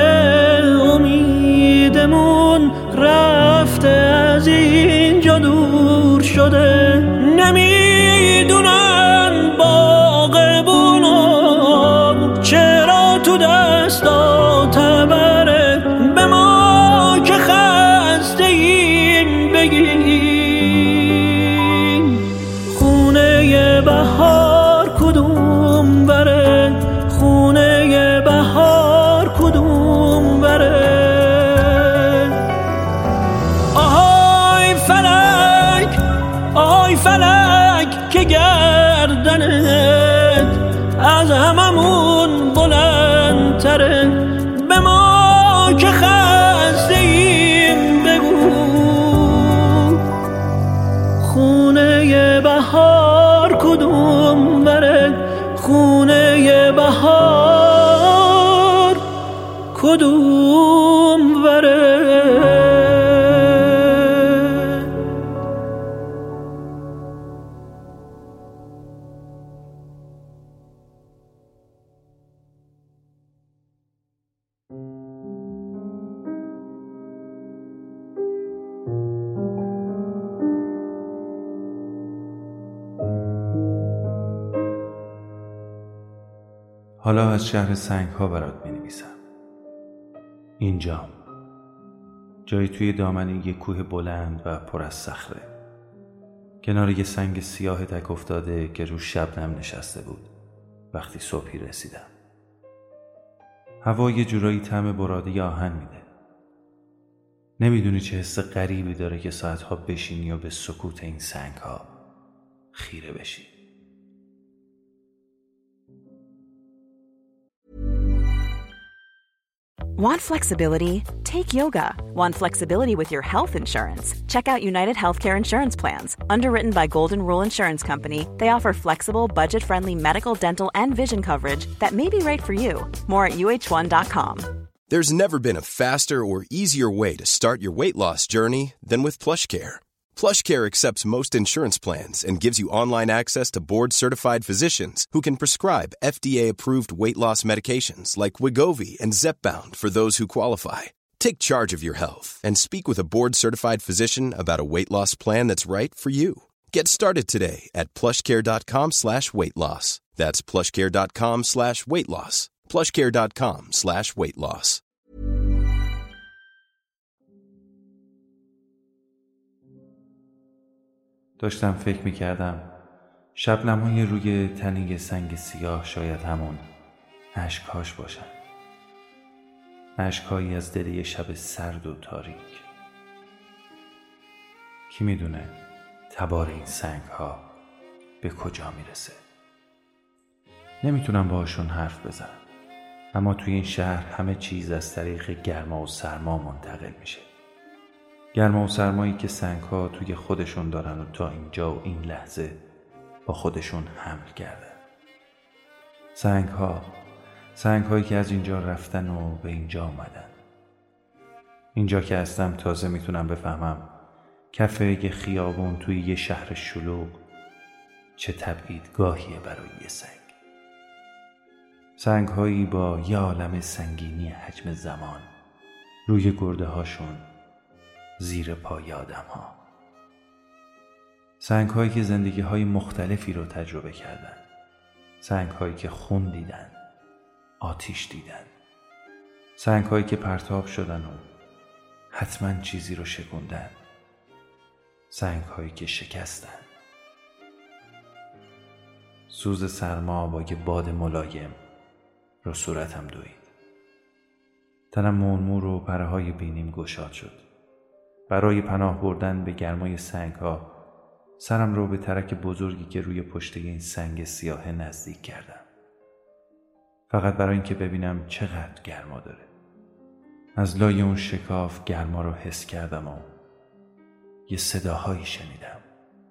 امیدمون رفته از اینجا دور شده. نمیدونن باغبونا چرا تو دستا تبره، به ما که خسته ایم بگیم خونه بهار کدوم بره، خونه بهار کدوم بره. آهای فلک، آهای فلک که گردنت از هممون بلندتره، به ما که خسته ایم بگو خونه بهار کدوم بره، خونه بهار کدوم بره. حالا از شهر سنگ ها برات می نویسم. اینجام، جایی توی دامنه یک کوه بلند و پر از صخره، کنار یه سنگ سیاه تک افتاده که رو شبنم نشسته بود. وقتی صبحی رسیدم، هوا یه جورایی طعم براده آهن میده. نمیدونی چه حس غریبی داره که ساعتها بشینی و به سکوت این سنگ ها خیره بشی. Want flexibility? Take yoga. Want flexibility with your health insurance? Check out United Healthcare Insurance Plans. Underwritten by Golden Rule Insurance Company, they offer flexible, budget-friendly medical, dental, and vision coverage that may be right for you. More at uh1.com. There's never been a faster or easier way to start your weight loss journey than with PlushCare. PlushCare accepts most insurance plans and gives you online access to board-certified physicians who can prescribe FDA-approved weight loss medications like Wegovy and Zepbound for those who qualify. Take charge of your health and speak with a board-certified physician about a weight loss plan that's right for you. Get started today at plushcare.com/weightloss. That's plushcare.com/weightloss. plushcare.com/weightloss. داشتم فکر می‌کردم شبنم‌های روی تنه سنگ سیاه شاید همون اشک‌هاش باشن. اشک‌هایی از دل یه شب سرد و تاریک. کی میدونه تبار این سنگ‌ها به کجا میرسه؟ نمیتونم باهاشون حرف بزنم، اما توی این شهر همه چیز از طریق گرما و سرما منتقل میشه. گرما و سرمایی که سنگ‌ها توی خودشون دارن و تا اینجا و این لحظه با خودشون حمل کردن. سنگ‌هایی که از اینجا رفتن و به اینجا آمدن. اینجا که هستم تازه میتونم بفهمم کف یه خیابون توی یه شهر شلوغ چه تبعیدگاهیه برای یه سنگ. سنگ‌هایی با یه عالم سنگینی حجم زمان روی گرده هاشون زیر پای آدم ها. سنگ هایی که زندگی های مختلفی رو تجربه کردن. سنگ هایی که خون دیدن، آتیش دیدن. سنگ هایی که پرتاب شدن و حتما چیزی رو شکوندن. سنگ هایی که شکستن. سوز سرما با یه باد ملایم رو صورتم دوید. تنم مورمور و پره‌های بینیم گشاد شد. برای پناه بردن به گرمای سنگ‌ها سرم رو به ترک بزرگی که روی پشته این سنگ سیاه نزدیک کردم. فقط برای اینکه ببینم چقدر گرما داره. از لای اون شکاف گرما رو حس کردم و یه صداهایی شنیدم.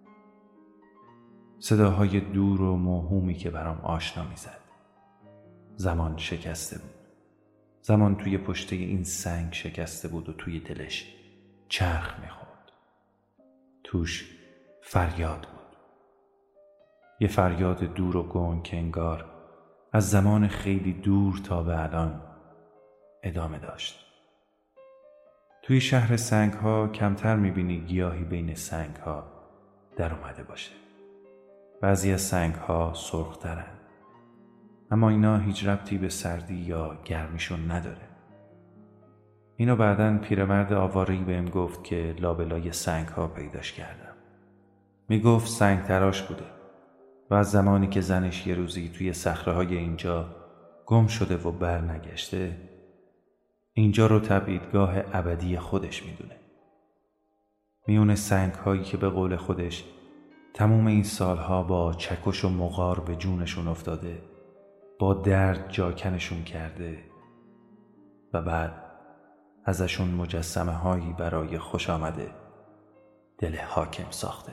صداهای دور و موهومی که برام آشنا میزد. زمان شکسته بود. زمان توی پشته این سنگ شکسته بود و توی دلش چرخ میخورد. توش فریاد بود. یه فریاد دور و گنگ که انگار از زمان خیلی دور تا به الان ادامه داشت. توی شهر سنگ ها کمتر میبینی گیاهی بین سنگ ها در اومده باشه. بعضی از سنگ ها سرخترن، اما اینا هیچ ربطی به سردی یا گرمیشون نداره. اینو بعداً پیرمرد آواره‌ای بهم گفت که لابلای سنگ ها پیداش کردم. میگفت سنگ تراش بوده و از زمانی که زنش یه روزی توی صخره‌های اینجا گم شده و بر نگشته، اینجا رو تبعیدگاه ابدی خودش میدونه. میونه سنگ هایی که به قول خودش تموم این سالها با چکش و مغار به جونشون افتاده، با درد جاکنشون کرده و بعد ازشون مجسمه هایی برای خوش آمده دل حاکم ساخته.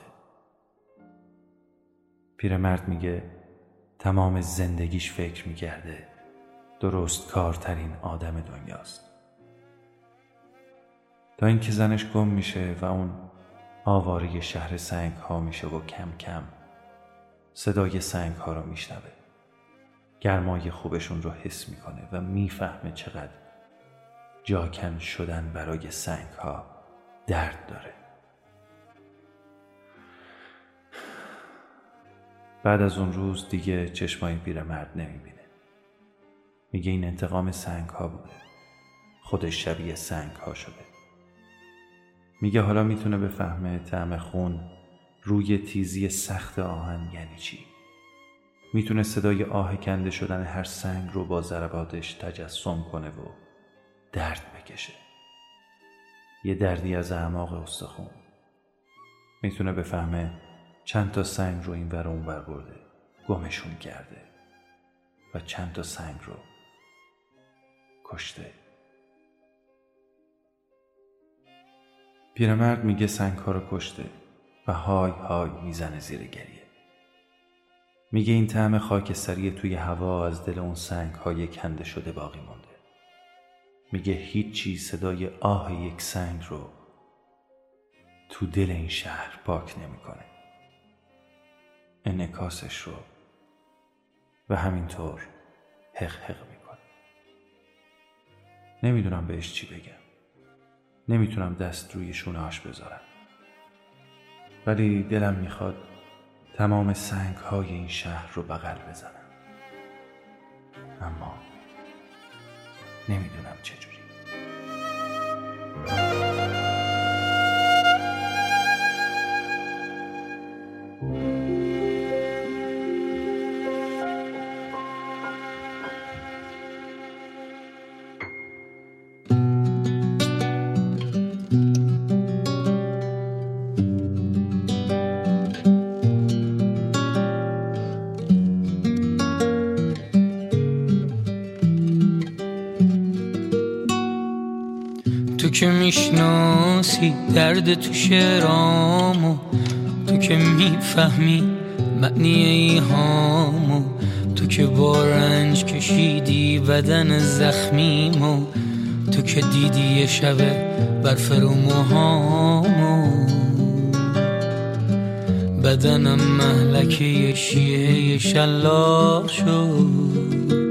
پیرمرد میگه تمام زندگیش فکر میکرده درست کارترین آدم دنیاست، تا اینکه زنش گم میشه و اون آواره شهر سنگ ها میشه و کم کم صدای سنگ ها رو میشنوه. گرمای خوبشون رو حس میکنه و میفهمه چقدر جاکن شدن برای سنگ ها درد داره. بعد از اون روز دیگه چشمای پیرمرد نمیبینه. میگه این انتقام سنگ ها بوده، خودش شبیه سنگ ها شده. میگه حالا میتونه بفهمه طعم خون روی تیزی سخت آهن یعنی چی. میتونه صدای آه کنده شدن هر سنگ رو با ضرباتش تجسم کنه و درد بکشه، یه دردی از اعماق استخون. میتونه بفهمه چند تا سنگ رو این ور اون ور برده، گمشون کرده و چند تا سنگ رو کشته. پیرمرد میگه سنگ ها رو کشته و های های میزنه زیر گریه. میگه این طعم خاکستری توی هوا از دل اون سنگ های کنده شده باقی مونده. میگه هیچی صدای آه یک سنگ رو تو دل این شهر پاک نمیکنه، انعکاسش رو و همینطور حق حق میکنه. نمیدونم بهش چی بگم، نمیتونم دست روی شونه‌اش بذارم، ولی دلم میخواد تمام سنگ های این شهر رو بغل بزنم، اما نمیدونم چجوری. تو که میشناسی درد تو شعرامو، تو که میفهمی معنی ایهامو، تو که با رنج کشیدی بدن زخمیمو، تو که دیدی یه شبه برف رو موهامو، بدنم مهلکه یه شیعه شلاق شد.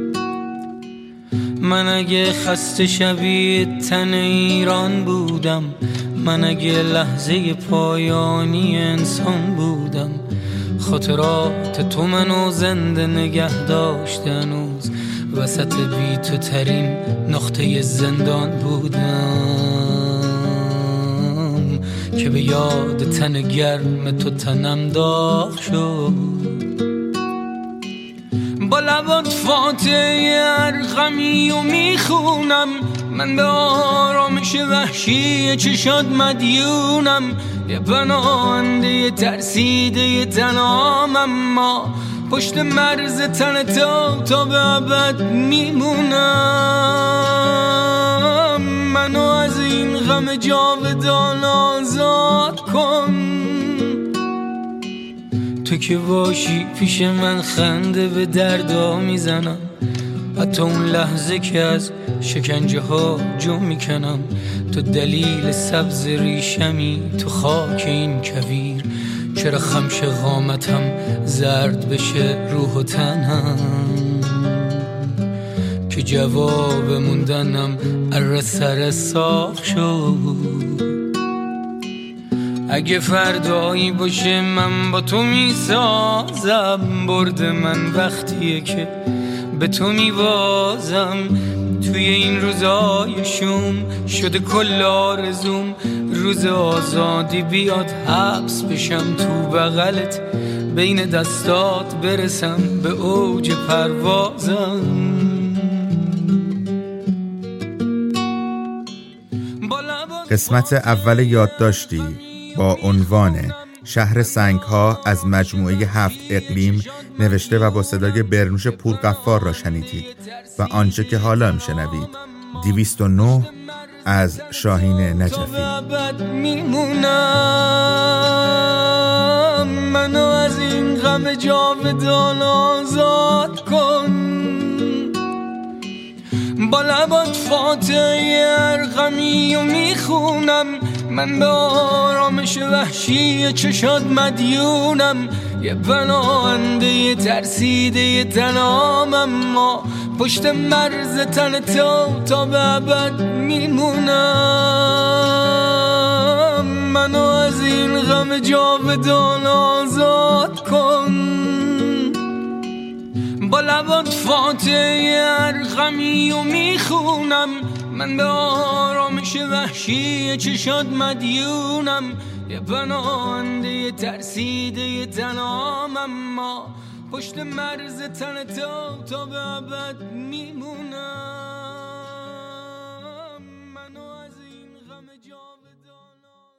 من اگه خسته شبیه تن ایران بودم، من اگه لحظه پایانی انسان بودم، خاطرات تو منو زنده نگه داشت هنوز، وسط بی تو ترین نقطه زندان بودم که به یاد تن گرم تو تنم داغ شد. با لبات فاتحه ارقمی و میخونم، من به آرامش وحشی چشات مدیونم، یه پناهنده ترسیده تنام، اما پشت مرز تن تا به ابد میمونم. منو از این غم جاودان آزاد کن، تو که باشی پیش من خنده به دردا میزنم، حتی اون لحظه که از شکنجه ها جو میکنم. تو دلیل سبز ریشمی تو خاک این کویر، چرا خمش قامتم زرد بشه روح و تنم، که جواب موندنم اره سر ساخ شد. اگه فردایی باشه من با تو میسازم، برد من وقتیه که به تو میوازم. توی این روزای شوم شده کل آرزوم، روز آزادی بیاد حبس بشم تو بغلت، بین دستات برسم به اوج پروازم. قسمت اول یادداشتی با عنوان شهر سنگ‌ها از مجموعه 7 اقلیم نوشته و با صدای برنوش پورغفار را شنیدید و آنچه که حالا میشنوید 209 از شاهین نجفی. منو از این غم جاودان آزاد کن، با لبات فاتحه ارقمی و میخونم، من به آرامش وحشی چشات مدیونم، یه پناهنده ترسیده تنام، اما پشت مرز تن تا به ابد میمونم. منو از این غم جاودان آزاد کن، با لبات فاتحه ارقمی و میخونم، من به آرامش وحشی چشات مدیونم، یه پناهنده یه ترسیده یه تنام، اما پشت مرز تن تا به ابد میمونم، منو از این غم جاودان.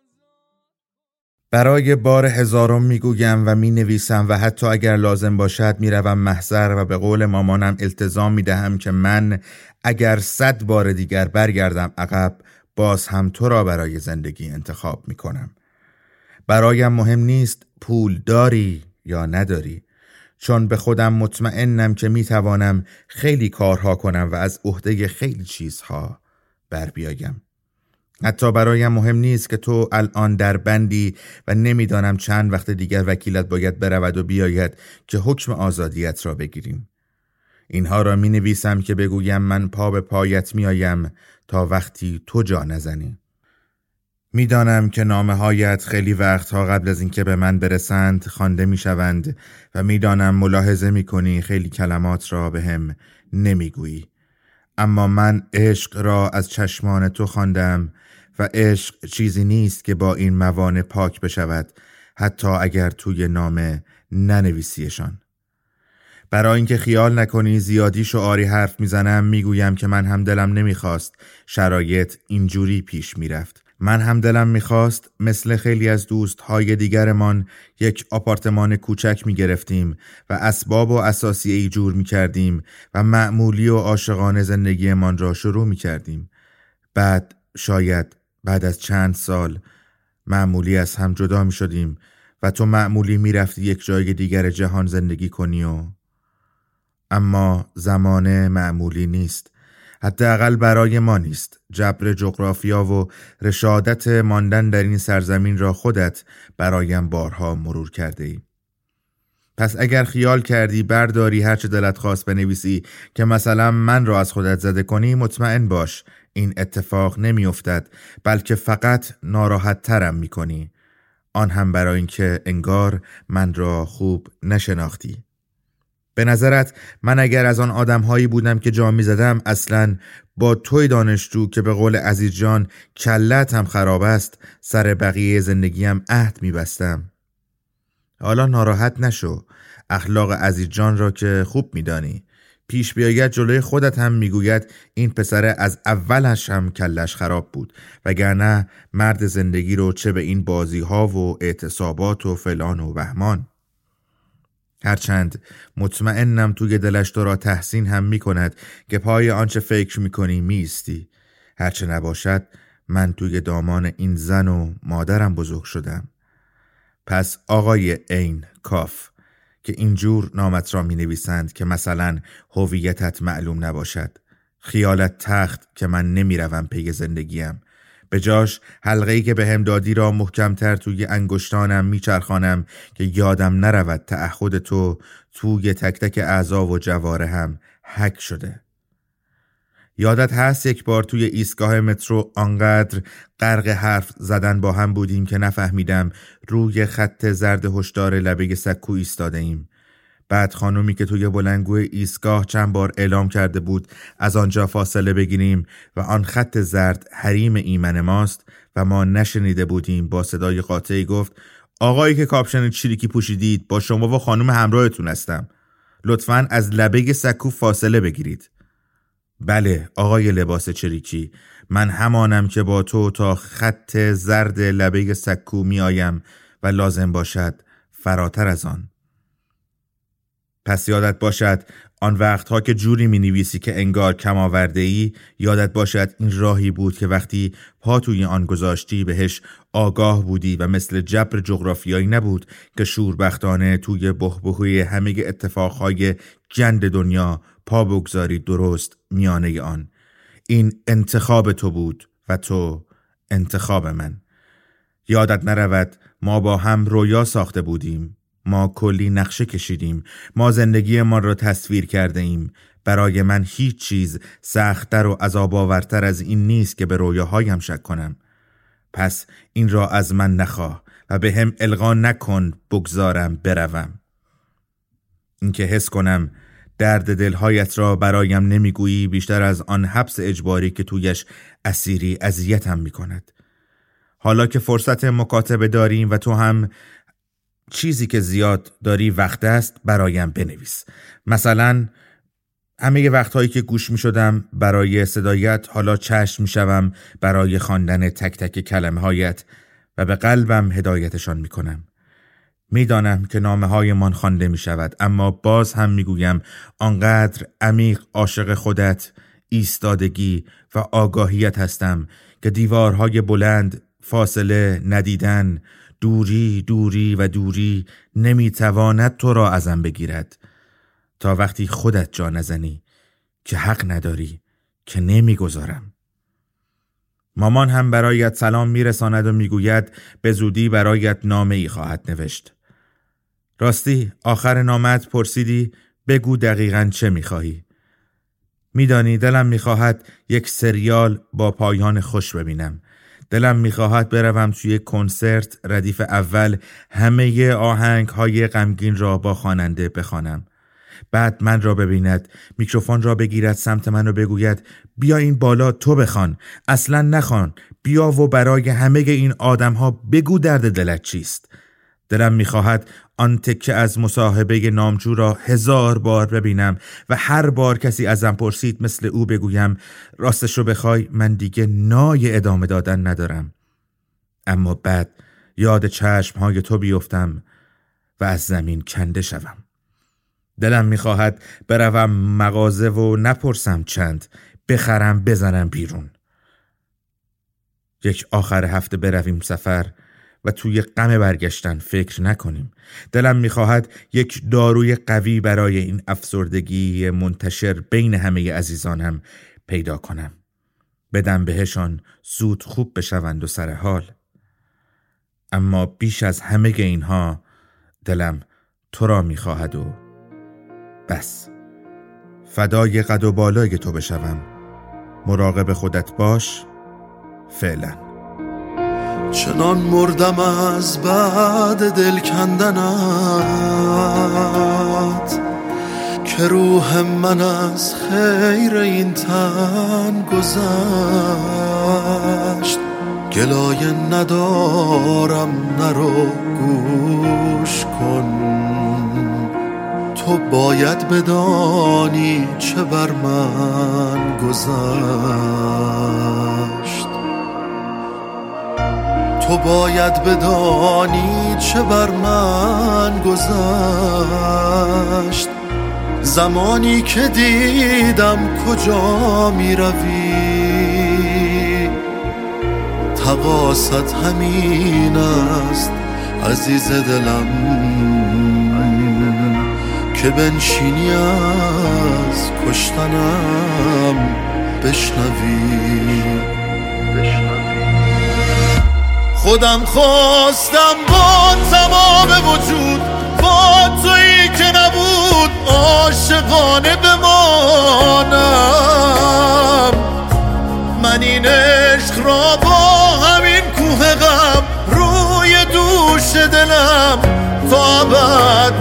برای بار هزارم میگویم و مینویسم و حتی اگر لازم باشد میروم محضر و به قول مامانم التزام میدهم که من اگر 100 بار دیگر برگردم عقب باز هم تو را برای زندگی انتخاب میکنم. برایم مهم نیست پول داری یا نداری، چون به خودم مطمئنم که میتوانم خیلی کارها کنم و از عهده خیلی چیزها بر بیایم. حتی برایم مهم نیست که تو الان در بندی و نمیدانم چند وقت دیگر وکیلت باید برود و بیاید که حکم آزادیت را بگیریم. اینها را می نویسم که بگویم من پا به پایت می آیم تا وقتی تو جا نزنی. میدانم که نامه هایت خیلی وقتها قبل از اینکه به من برسند خوانده می شوند و میدانم ملاحظه می کنی خیلی کلمات را به هم نمی گویی. اما من عشق را از چشمان تو خواندم و عشق چیزی نیست که با این موانع پاک بشود، حتی اگر توی نامه ننویسیشان. برای اینکه خیال نکنی زیادی شعاری حرف میزنم میگویم که من هم دلم نمیخواست شرایط اینجوری پیش میرفت. من هم دلم میخواست مثل خیلی از دوستهای دیگرمان یک آپارتمان کوچک میگرفتیم و اسباب و اساسیه‌ای جور میکردیم و معمولی و عاشقانه زندگیمان را شروع میکردیم. بعد شاید بعد از چند سال معمولی از هم جدا میشدیم و تو معمولی میرفتی یک جای دیگر جهان زندگی کنی اما زمان معمولی نیست، حداقل برای ما نیست. جبر جغرافیا و رشادت ماندن در این سرزمین را خودت برایم بارها مرور کرده ای. پس اگر خیال کردی برداری هرچه دلت خواست بنویسی که مثلا من را از خودت زده کنی، مطمئن باش این اتفاق نمی افتد، بلکه فقط ناراحت ترم می کنی. آن هم برای اینکه انگار من را خوب نشناختی. به نظرت من اگر از آن آدم‌هایی بودم که جا می‌زدم اصلاً با توی دانشجو که به قول عزیز جان کلت هم خراب است سر بقیه زندگیم عهد می‌بستم؟ حالا ناراحت نشو. اخلاق عزیز جان را که خوب می‌دانی. پیش بیاید جلوی خودت هم میگوید این پسر از اولش هم کلش خراب بود، وگرنه مرد زندگی رو چه به این بازی‌ها و اعتصابات و فلان و بهمان. هرچند مطمئنم توی دلش تو را تحسین هم می کند که پای آنچه فکر می کنی می ایستی. هرچه نباشد من توی دامان این زن و مادرم بزرگ شدم. پس آقای عین کاف که اینجور نامت را می نویسند که مثلا هویتت معلوم نباشد، خیالت تخت که من نمی روم پی زندگیم، به جاش حلقه‌ای که به هم دادی را محکمتر توی انگشتانم میچرخانم که یادم نرود تعهد تو توی تک تک اعضا و جوارحم حک شده. یادت هست یک بار توی ایستگاه مترو آنقدر غرق حرف زدن با هم بودیم که نفهمیدم روی خط زرد هشدار لبه سکو ایستاده ایم. بعد خانومی که توی بلندگوی ایستگاه چند بار اعلام کرده بود از آنجا فاصله بگیریم و آن خط زرد حریم ایمن ماست و ما نشنیده بودیم، با صدای قاطعی گفت آقایی که کاپشن چریکی پوشیدید با شما و خانم همراهتون هستم، لطفاً از لبه سکو فاصله بگیرید. بله آقای لباس چریکی، من همانم که با تو تا خط زرد لبه سکو می آیم و لازم باشد فراتر از آن. پس یادت باشد آن وقتها که جوری می نویسی که انگار کم آورده ای، یادت باشد این راهی بود که وقتی پا توی آن گذاشتی بهش آگاه بودی و مثل جبر جغرافیایی نبود که شوربختانه توی بحبوحوی همه اتفاقهای جند دنیا پا بگذاری درست میانه آن. این انتخاب تو بود و تو انتخاب من. یادت نرود ما با هم رویا ساخته بودیم، ما کلی نقشه کشیدیم، ما زندگی ما را تصویر کرده ایم. برای من هیچ چیز سخت‌تر و عذاب‌آورتر از این نیست که به رویاهایم شک کنم. پس این را از من نخواه و به هم القا نکن بگذارم بروم. این که حس کنم درد دلهایت را برایم نمیگویی بیشتر از آن حبس اجباری که تویش اسیری اذیتم میکند. حالا که فرصت مکاتبه داریم و تو هم چیزی که زیاد داری وقت است، برایم بنویس. مثلا همه وقتهایی که گوش می شدم برای صدایت، حالا چشم می شوم برای خواندن تک تک کلمه هایت و به قلبم هدایتشان می کنم. می دانم که نامه های من خوانده می شود، اما باز هم می گویم آنقدر عمیق عاشق خودت، ایستادگی و آگاهیت هستم که دیوارهای بلند، فاصله، ندیدن، دوری و دوری نمی تواند تو را ازم بگیرد تا وقتی خودت جا نزنی که حق نداری که نمیگذارم. مامان هم برایت سلام میرساند و میگوید به زودی برایت نامه ای خواهد نوشت. راستی آخر نامت پرسیدی بگو دقیقاً چه میخواهی. میدانی دلم میخواهد یک سریال با پایان خوش ببینم. دلم میخواهد بروم توی کنسرت ردیف اول همه آهنگ های غمگین را با خواننده بخوانم. بعد من را ببیند، میکروفون را بگیرد سمت من و بگوید بیا این بالا تو بخوان، اصلا نخوان، بیا و برای همه این آدم ها بگو درد دلت چیست. دلم میخواهد آن تکه از مصاحبه نامجو را 1000 بار ببینم و هر بار کسی ازم پرسید مثل او بگویم راستشو بخوای من دیگه نای ادامه دادن ندارم. اما بعد یاد چشمهای تو بیفتم و از زمین کنده شوم. دلم میخواهد بروم مغازه و نپرسم چند، بخرم بزنم بیرون. یک آخر هفته برویم سفر و توی غم برگشتن فکر نکنیم. دلم میخواهد یک داروی قوی برای این افسردگی منتشر بین همه عزیزانم پیدا کنم. بدم بهشان زود خوب بشوند و سر حال. اما بیش از همه اینها دلم تو را میخواهد و بس. فدای قد و بالای تو بشوم. مراقب خودت باش. فعلا. چنان مردم از بعد دل کندنت که روح من از خیر این تن گذشت. گلایه ندارم نرو گوش کن، تو باید بدانی چه بر من گذشت. تو باید بدانی چه بر من گذشت. زمانی که دیدم کجا می روی، تقاصت همین است عزیز دلم که بنشینی از کشتنم بشنوی. خودم خواستم با تمام وجود با تویی که نبود عاشقانه بمانم. من این عشق را با همین کوه غم روی دوش دلم تا ابد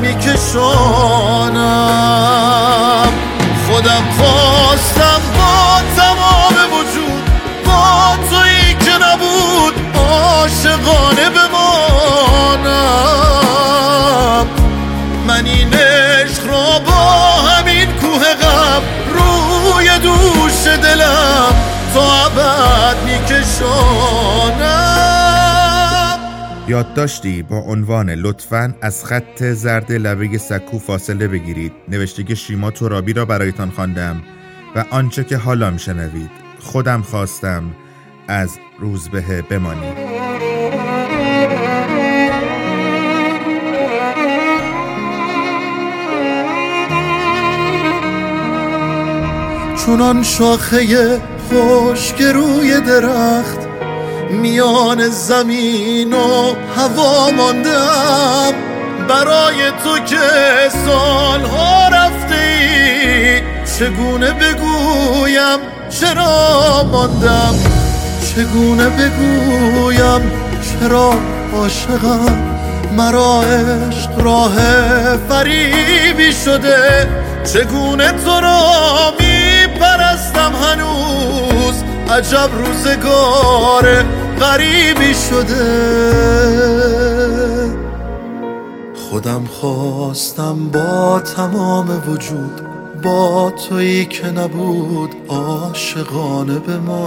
میکشانم. خودم خواستم با تمام وجود با تویی که نبود عاشقانه بمانم. من این عشق را با همین کوه غم روی دوش دلم تا ابد میکشانم. یادداشتی با عنوان لطفاً از خط زرد لبه سکو فاصله بگیرید، نوشته شیما ترابی را برایتان خواندم و آنچه که حالا میشنوید خودم خواستم از روزبه بمانی. چونان شاخه خشک روی درخت میان زمین و هوا ماندم. برای تو که سالها رفته ای چگونه بگویم چرا ماندم. چگونه بگویم چرا عاشقم. مرا عشق راه فریبی شده چگونه تو را میپرستم هنوز، عجب روزگار غریبی شده. خودم خواستم با تمام وجود با تویی که نبود عاشقانه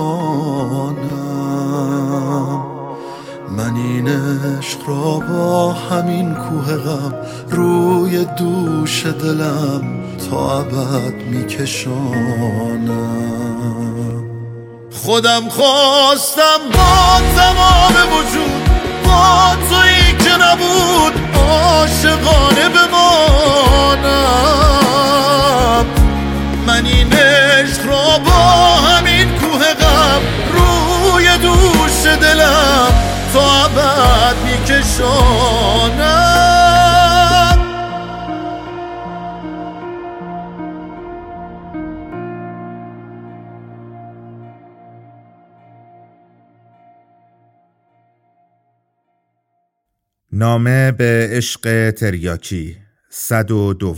بمانم. من این عشق را با همین کوه غم روی دوش دلم تا ابد میکشانم. خودم خواستم با تمام وجود با تویی که نبود عاشقانه بمانم. من این عشق را با همین کوه غم روی دوش دلم تا ابد میکشانم. نامه به عشق تریاکی 102.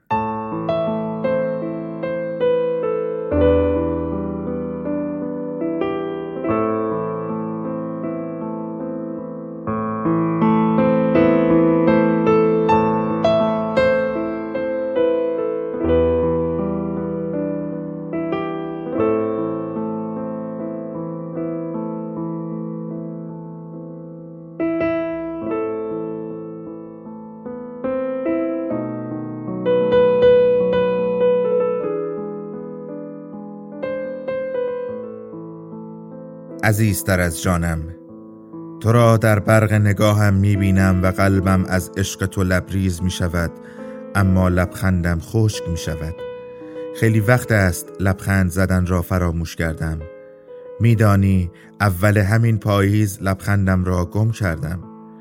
عزیزتر از جانم، تو را در برق نگاهم میبینم و قلبم از عشق تو لبریز میشود، اما لبخندم خشک میشود. خیلی وقت است لبخند زدن را فراموش کردم. میدانی اول همین پاییز لبخندم را گم کردم.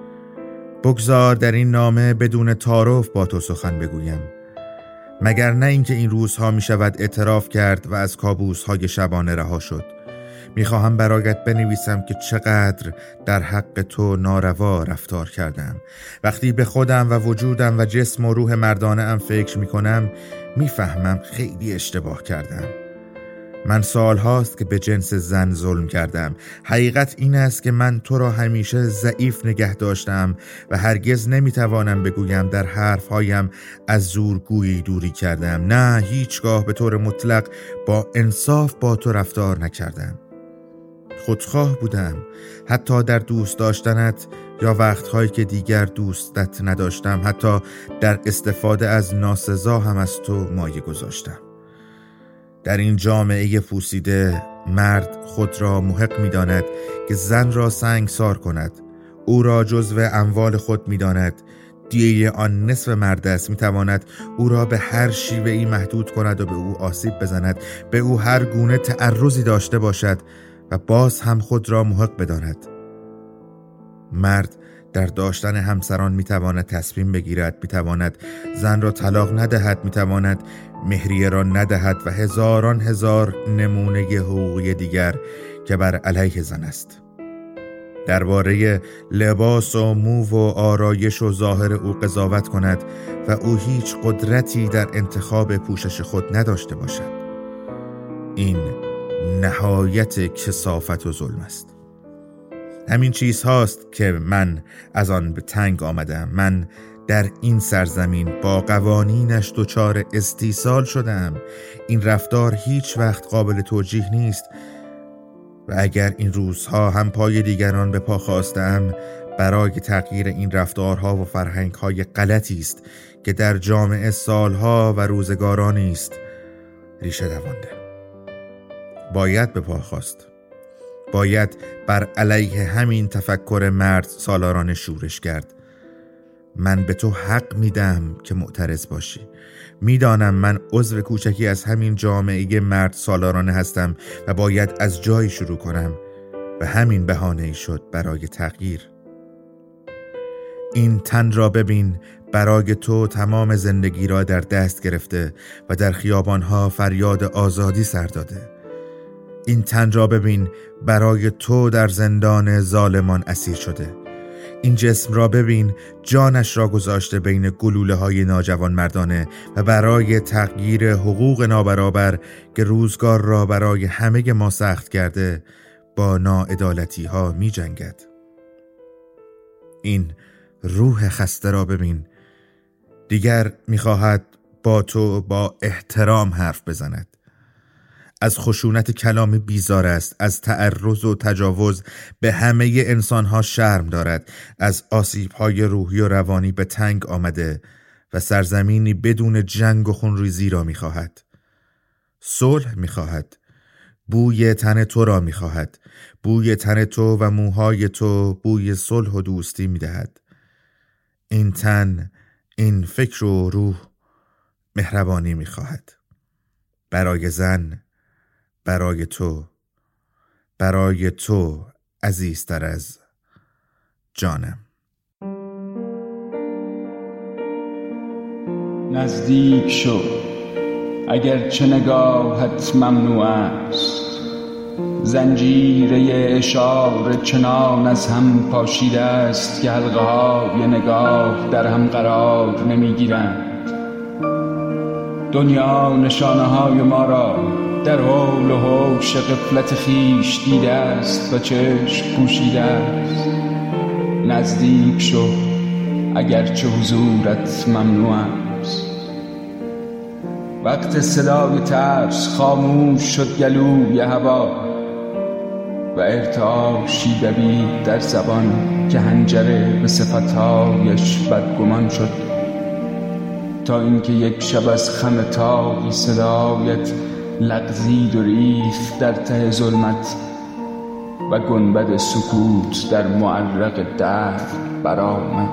بگذار در این نامه بدون تعارف با تو سخن بگویم، مگر نه اینکه این روزها میشود اعتراف کرد و از کابوس‌های شبانه رها شد. میخواهم برایت بنویسم که چقدر در حق تو ناروا رفتار کردم. وقتی به خودم و وجودم و جسم و روح مردانه ام فکر میکنم میفهمم خیلی اشتباه کردم. من سال هاست که به جنس زن ظلم کردم. حقیقت این است که من تو را همیشه ضعیف نگه داشتم و هرگز نمیتوانم بگویم در حرفهایم از زورگویی دوری کردم. نه، هیچگاه به طور مطلق با انصاف با تو رفتار نکردم. خودخواه بودم، حتی در دوست داشتنت یا وقتهایی که دیگر دوستت نداشتم، حتی در استفاده از ناسزا هم از تو مایه گذاشتم. در این جامعه پوسیده مرد خود را محق می داند که زن را سنگسار کند، او را جزو اموال خود می داند. دیه آن نصف مرد است، می تواند او را به هر شیوهی محدود کند و به او آسیب بزند، به او هر گونه تعرضی داشته باشد و باز هم خود را محق بداند. مرد در داشتن همسران میتواند تصمیم بگیرد، میتواند زن را طلاق ندهد، میتواند مهریه را ندهد و هزاران هزار نمونه حقوقی دیگر که بر علیه زن است. درباره لباس و مو و آرایش و ظاهر او قضاوت کند و او هیچ قدرتی در انتخاب پوشش خود نداشته باشد. این نهایت کثافت و ظلم است. همین چیز هاست که من از آن به تنگ آمدم. من در این سرزمین با قوانینش دچار استیصال شدم. این رفتار هیچ وقت قابل توجیه نیست و اگر این روزها هم پای دیگران به پا خواستم برای تغییر این رفتارها و فرهنگهای غلطی است که در جامعه سالها و روزگارانی است ریشه دوانده. باید به پا خواست. باید بر علیه همین تفکر مرد سالارانه شورش کرد. من به تو حق میدم که معترض باشی. میدانم من عضو کوچکی از همین جامعه مرد سالارانه هستم و باید از جایی شروع کنم و همین بهانه‌ای شد برای تغییر. این تن را ببین، برای تو تمام زندگی را در دست گرفته و در خیابانها فریاد آزادی سر داده. این تن را ببین، برای تو در زندان ظالمان اسیر شده. این جسم را ببین، جانش را گذاشته بین گلوله های ناجوان مردانه و برای تغییر حقوق نابرابر که روزگار را برای همه ما سخت کرده با ناعدالتی ها می جنگد. این روح خسته را ببین، دیگر می خواهد با تو با احترام حرف بزند. از خشونت کلام بیزار است، از تعرض و تجاوز به همه انسانها شرم دارد، از آسیب‌های روحی و روانی به تنگ آمده و سرزمینی بدون جنگ و خونریزی را می‌خواهد. صلح می‌خواهد. بوی تن تو را می‌خواهد. بوی تن تو و موهای تو بوی صلح و دوستی می‌دهد. این تن، این فکر و روح مهربانی می‌خواهد. برای زن، برای تو عزیزتر از جانم. نزدیک شو اگرچه نگاهت ممنوع است، زنجیره اشاره چنان از هم پاشیده است که حلقه های نگاه در هم قرار نمیگیرند. دنیا نشانه های ما را در حول و حوش غفلت خیش دیده است و چشم پوشیده است. نزدیک شو اگرچه حضورت ممنوع است. وقت صدای ترس خاموش شد گلوی هوا و ارتعاشی دوید در زبان که حنجره به صفتهایش بدگمان شد، تا اینکه یک شب از خم تاقی صدایت لغزید و ریخت در ته ظلمت و گنبد سکوت در معرق دهر برآمد.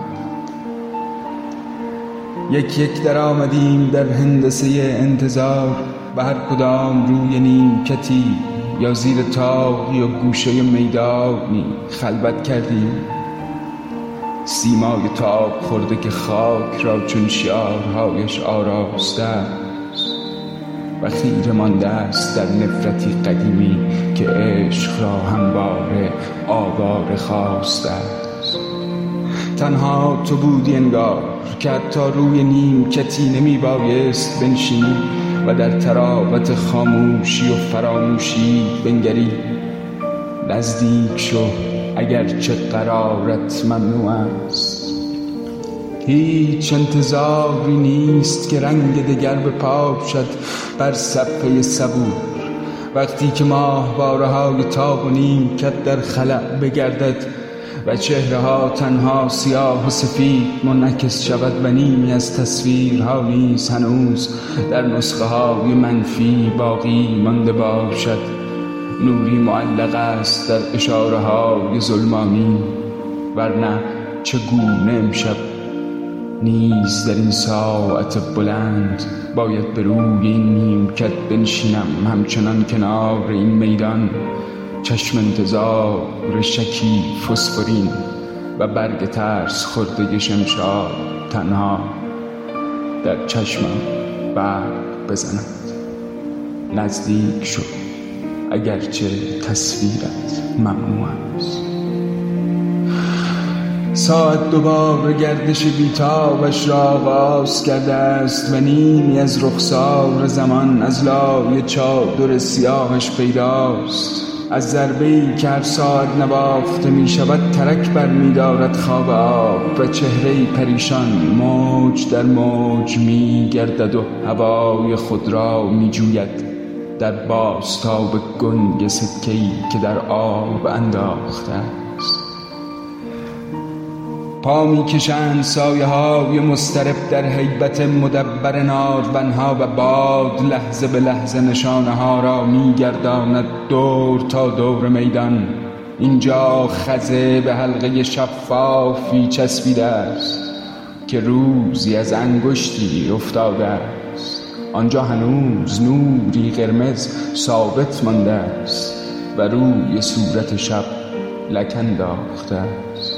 یک یک در آمدیم در هندسه انتظار و هر کدام روی نیمکتی یا زیر طاق یا گوشه میدانی خلوت کردیم. سیمای تاب خورده که خاک را چون شعارهایش آراسته و خیره مانده است در نفرتی قدیمی که عشق را همواره آواره خواسته است. تنها تو بودی انگار که حتی روی نیمکتی نمی بایست بنشینی و در تراوت خاموشی و فراموشی بنگری. نزدیک شو اگرچه قرارت ممنوع است. هیچ انتظاری نیست که رنگ دگر بپاشد بر صفحه صبور، وقتی که ماهواره های تاب و نیمکت در خلأ بگردد و چهره ها تنها سیاه و سفید منعکس شود و نیمی از تصویرها نیز هنوز در نسخه های منفی باقی مانده باشد. نوری معلق است در اشاره های ظلمانی، ورنه چگونه امشب نیز در این ساعت بلند باید به روی این نیمکت بنشینم، همچنان کنار این میدان، چشم انتظار شکی فسفورین و برگ ترس خورده شمشاد تنها در چشمم برق بزند. نزدیک شو اگرچه تصویرت ممنوع است. ساعت دوباره گردش بیتابش را آغاز کرده است و نیمی از رخسار زمان از لای چادر سیاهش پیداست. از ضربه‌ای که هر ساعت نواخته می شود ترک بر می دارد خواب آب و چهره‌ای پریشان موج در موج می گردد و هوای خود را می جوید در بازتاب گنگ سکه‌ای که در آب انداخته است. پا می کشند سایه های مضطرب در هیبت مدبر نارونها و باد لحظه به لحظه نشانه ها را می گرداند دور تا دور میدان. اینجا خزه به حلقه شفافی چسبیده است که روزی از انگشتی افتاده است. آنجا هنوز نوری قرمز ثابت مانده است و روی صورت شب لک انداخته است.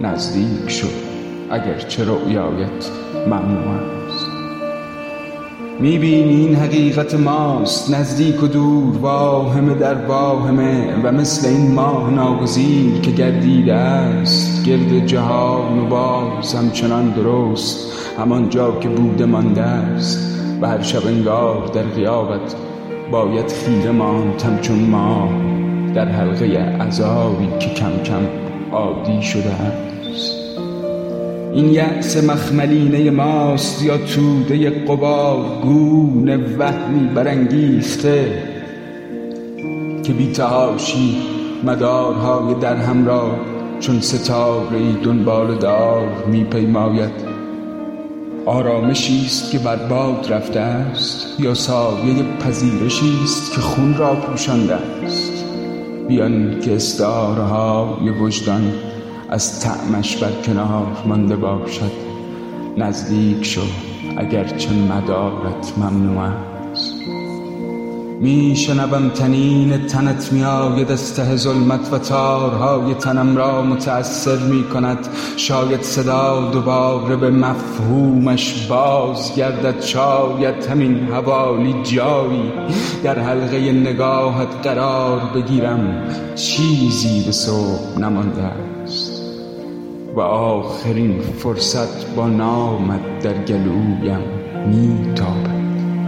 نزدیک شو اگرچه رؤیایت ممنوع است. میبینی این حقیقت ماست، نزدیک و دور، واهمه در واهمه، و مثل این ماه ناگزیر که گردیده است گرد جهان و باز همچنان درست همان جا که بوده مانده است. و هر شب انگار در غیابت باید خیره ماند همچون ماه در حلقه عذابی که کم کم عادی شده است. این یأس مخملینه ماست یا توده قبار گونه وهمی برانگیخته که بی تحاشی مدارهای درهم را چون ستاره‌ای دنبال دار میپیماید. آرامشی است که بر باد رفته است یا سایه پذیرشی است که خون را پوشانده است. بیان که استعاره‌های وجدان از طعمش بر کنار مانده باشد، نزدیک شو اگرچه مدارت ممنوع است. میشنوم تنین تنت میآید از ته ظلمت و تارهای تنم را متأثر میکند. شاید صدا دوباره به مفهومش باز گردد، شاید همین حوالی جایی در حلقه نگاهت قرار بگیرم. چیزی به صبح نمانده است و آخرین فرصت با نامت در گلویم میتابد.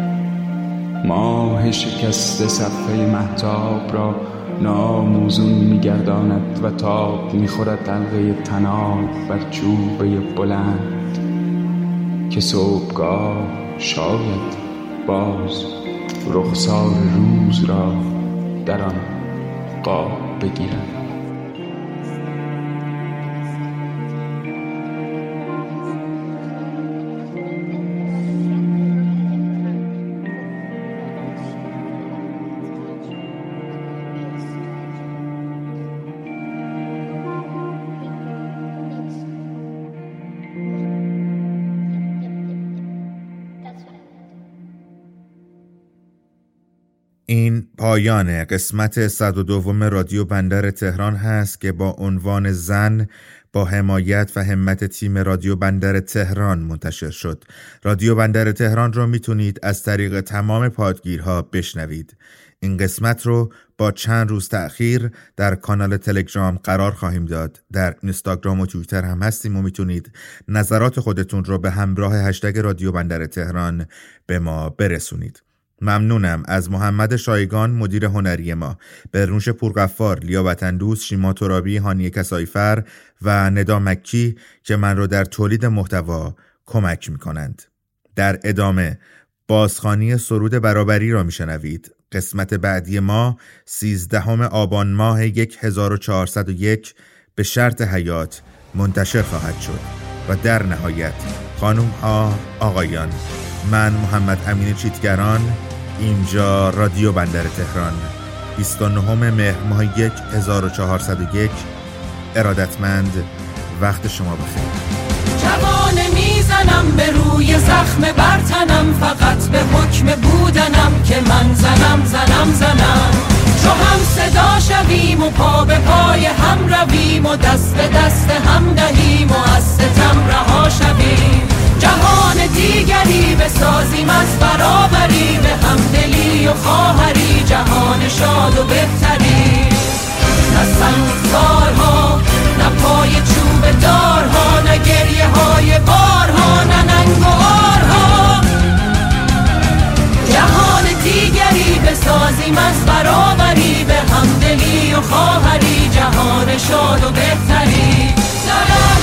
ماه شکسته صفحه مهتاب را ناموزون میگرداند و تاب میخورد حلقه طناب بر چوبه بلند که صبحگاه شاید باز رخسار روز را در آن قاب بگیرد. این پایان قسمت 102 رادیو بندر تهران هست که با عنوان زن با حمایت و همت تیم رادیو بندر تهران منتشر شد. رادیو بندر تهران رو میتونید از طریق تمام پادگیرها بشنوید. این قسمت رو با چند روز تأخیر در کانال تلگرام قرار خواهیم داد. در اینستاگرام و توییتر هم هستیم و میتونید نظرات خودتون رو به همراه هشتگ رادیو بندر تهران به ما برسونید. ممنونم از محمد شایگان مدیر هنری ما، برنوش پورغفار، لیا وطندوست، شیما ترابی، هانیه کسایفر و ندا مکی که من رو در تولید محتوا کمک میکنند. در ادامه بازخوانی سرود برابری را میشنوید. قسمت بعدی ما 13 آبان ماه 1401 به شرط حیات منتشر خواهد شد. و در نهایت خانم ها آقایان، من محمد امین چیتگران، اینجا رادیو بندر تهران، 29 مهر ماه 1401. ارادتمند، وقت شما بخیر. جوانه میزنم به روی زخم برتنم، فقط به حکم بودنم که من زنم چو هم صدا شویم و پا به پای هم رویم و دست به دست هم دهیم و از ستم رها شویم. جهان دیگری بسازیم از برابری، به همدلی و خواهری، جهان شاد و بهتری. نه سنگسارها، نه پای چوب دارها، نه گریه های بارها، نه ننگ و آرها. جهان دیگری بسازیم از برابری، به همدلی و خواهری، جهان شاد و بهتری.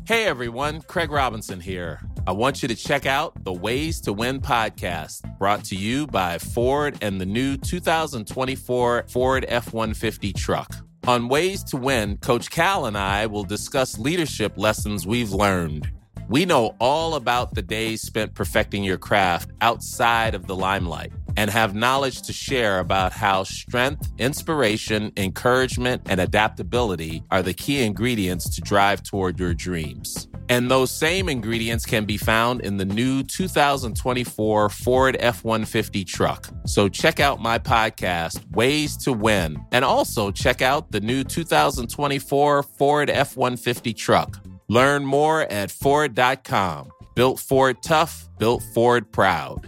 Hey everyone, Craig Robinson here. I want you to check out the Ways to Win podcast, brought to you by Ford and the new 2024 Ford F-150 truck. On Ways to Win, Coach Cal and I will discuss leadership lessons we've learned. We know all about the days spent perfecting your craft outside of the limelight and have knowledge to share about how strength, inspiration, encouragement, and adaptability are the key ingredients to drive toward your dreams. And those same ingredients can be found in the new 2024 Ford F-150 truck. So check out my podcast, Ways to Win, and also check out the new 2024 Ford F-150 truck. Learn more at Ford.com. Built Ford tough, built Ford proud.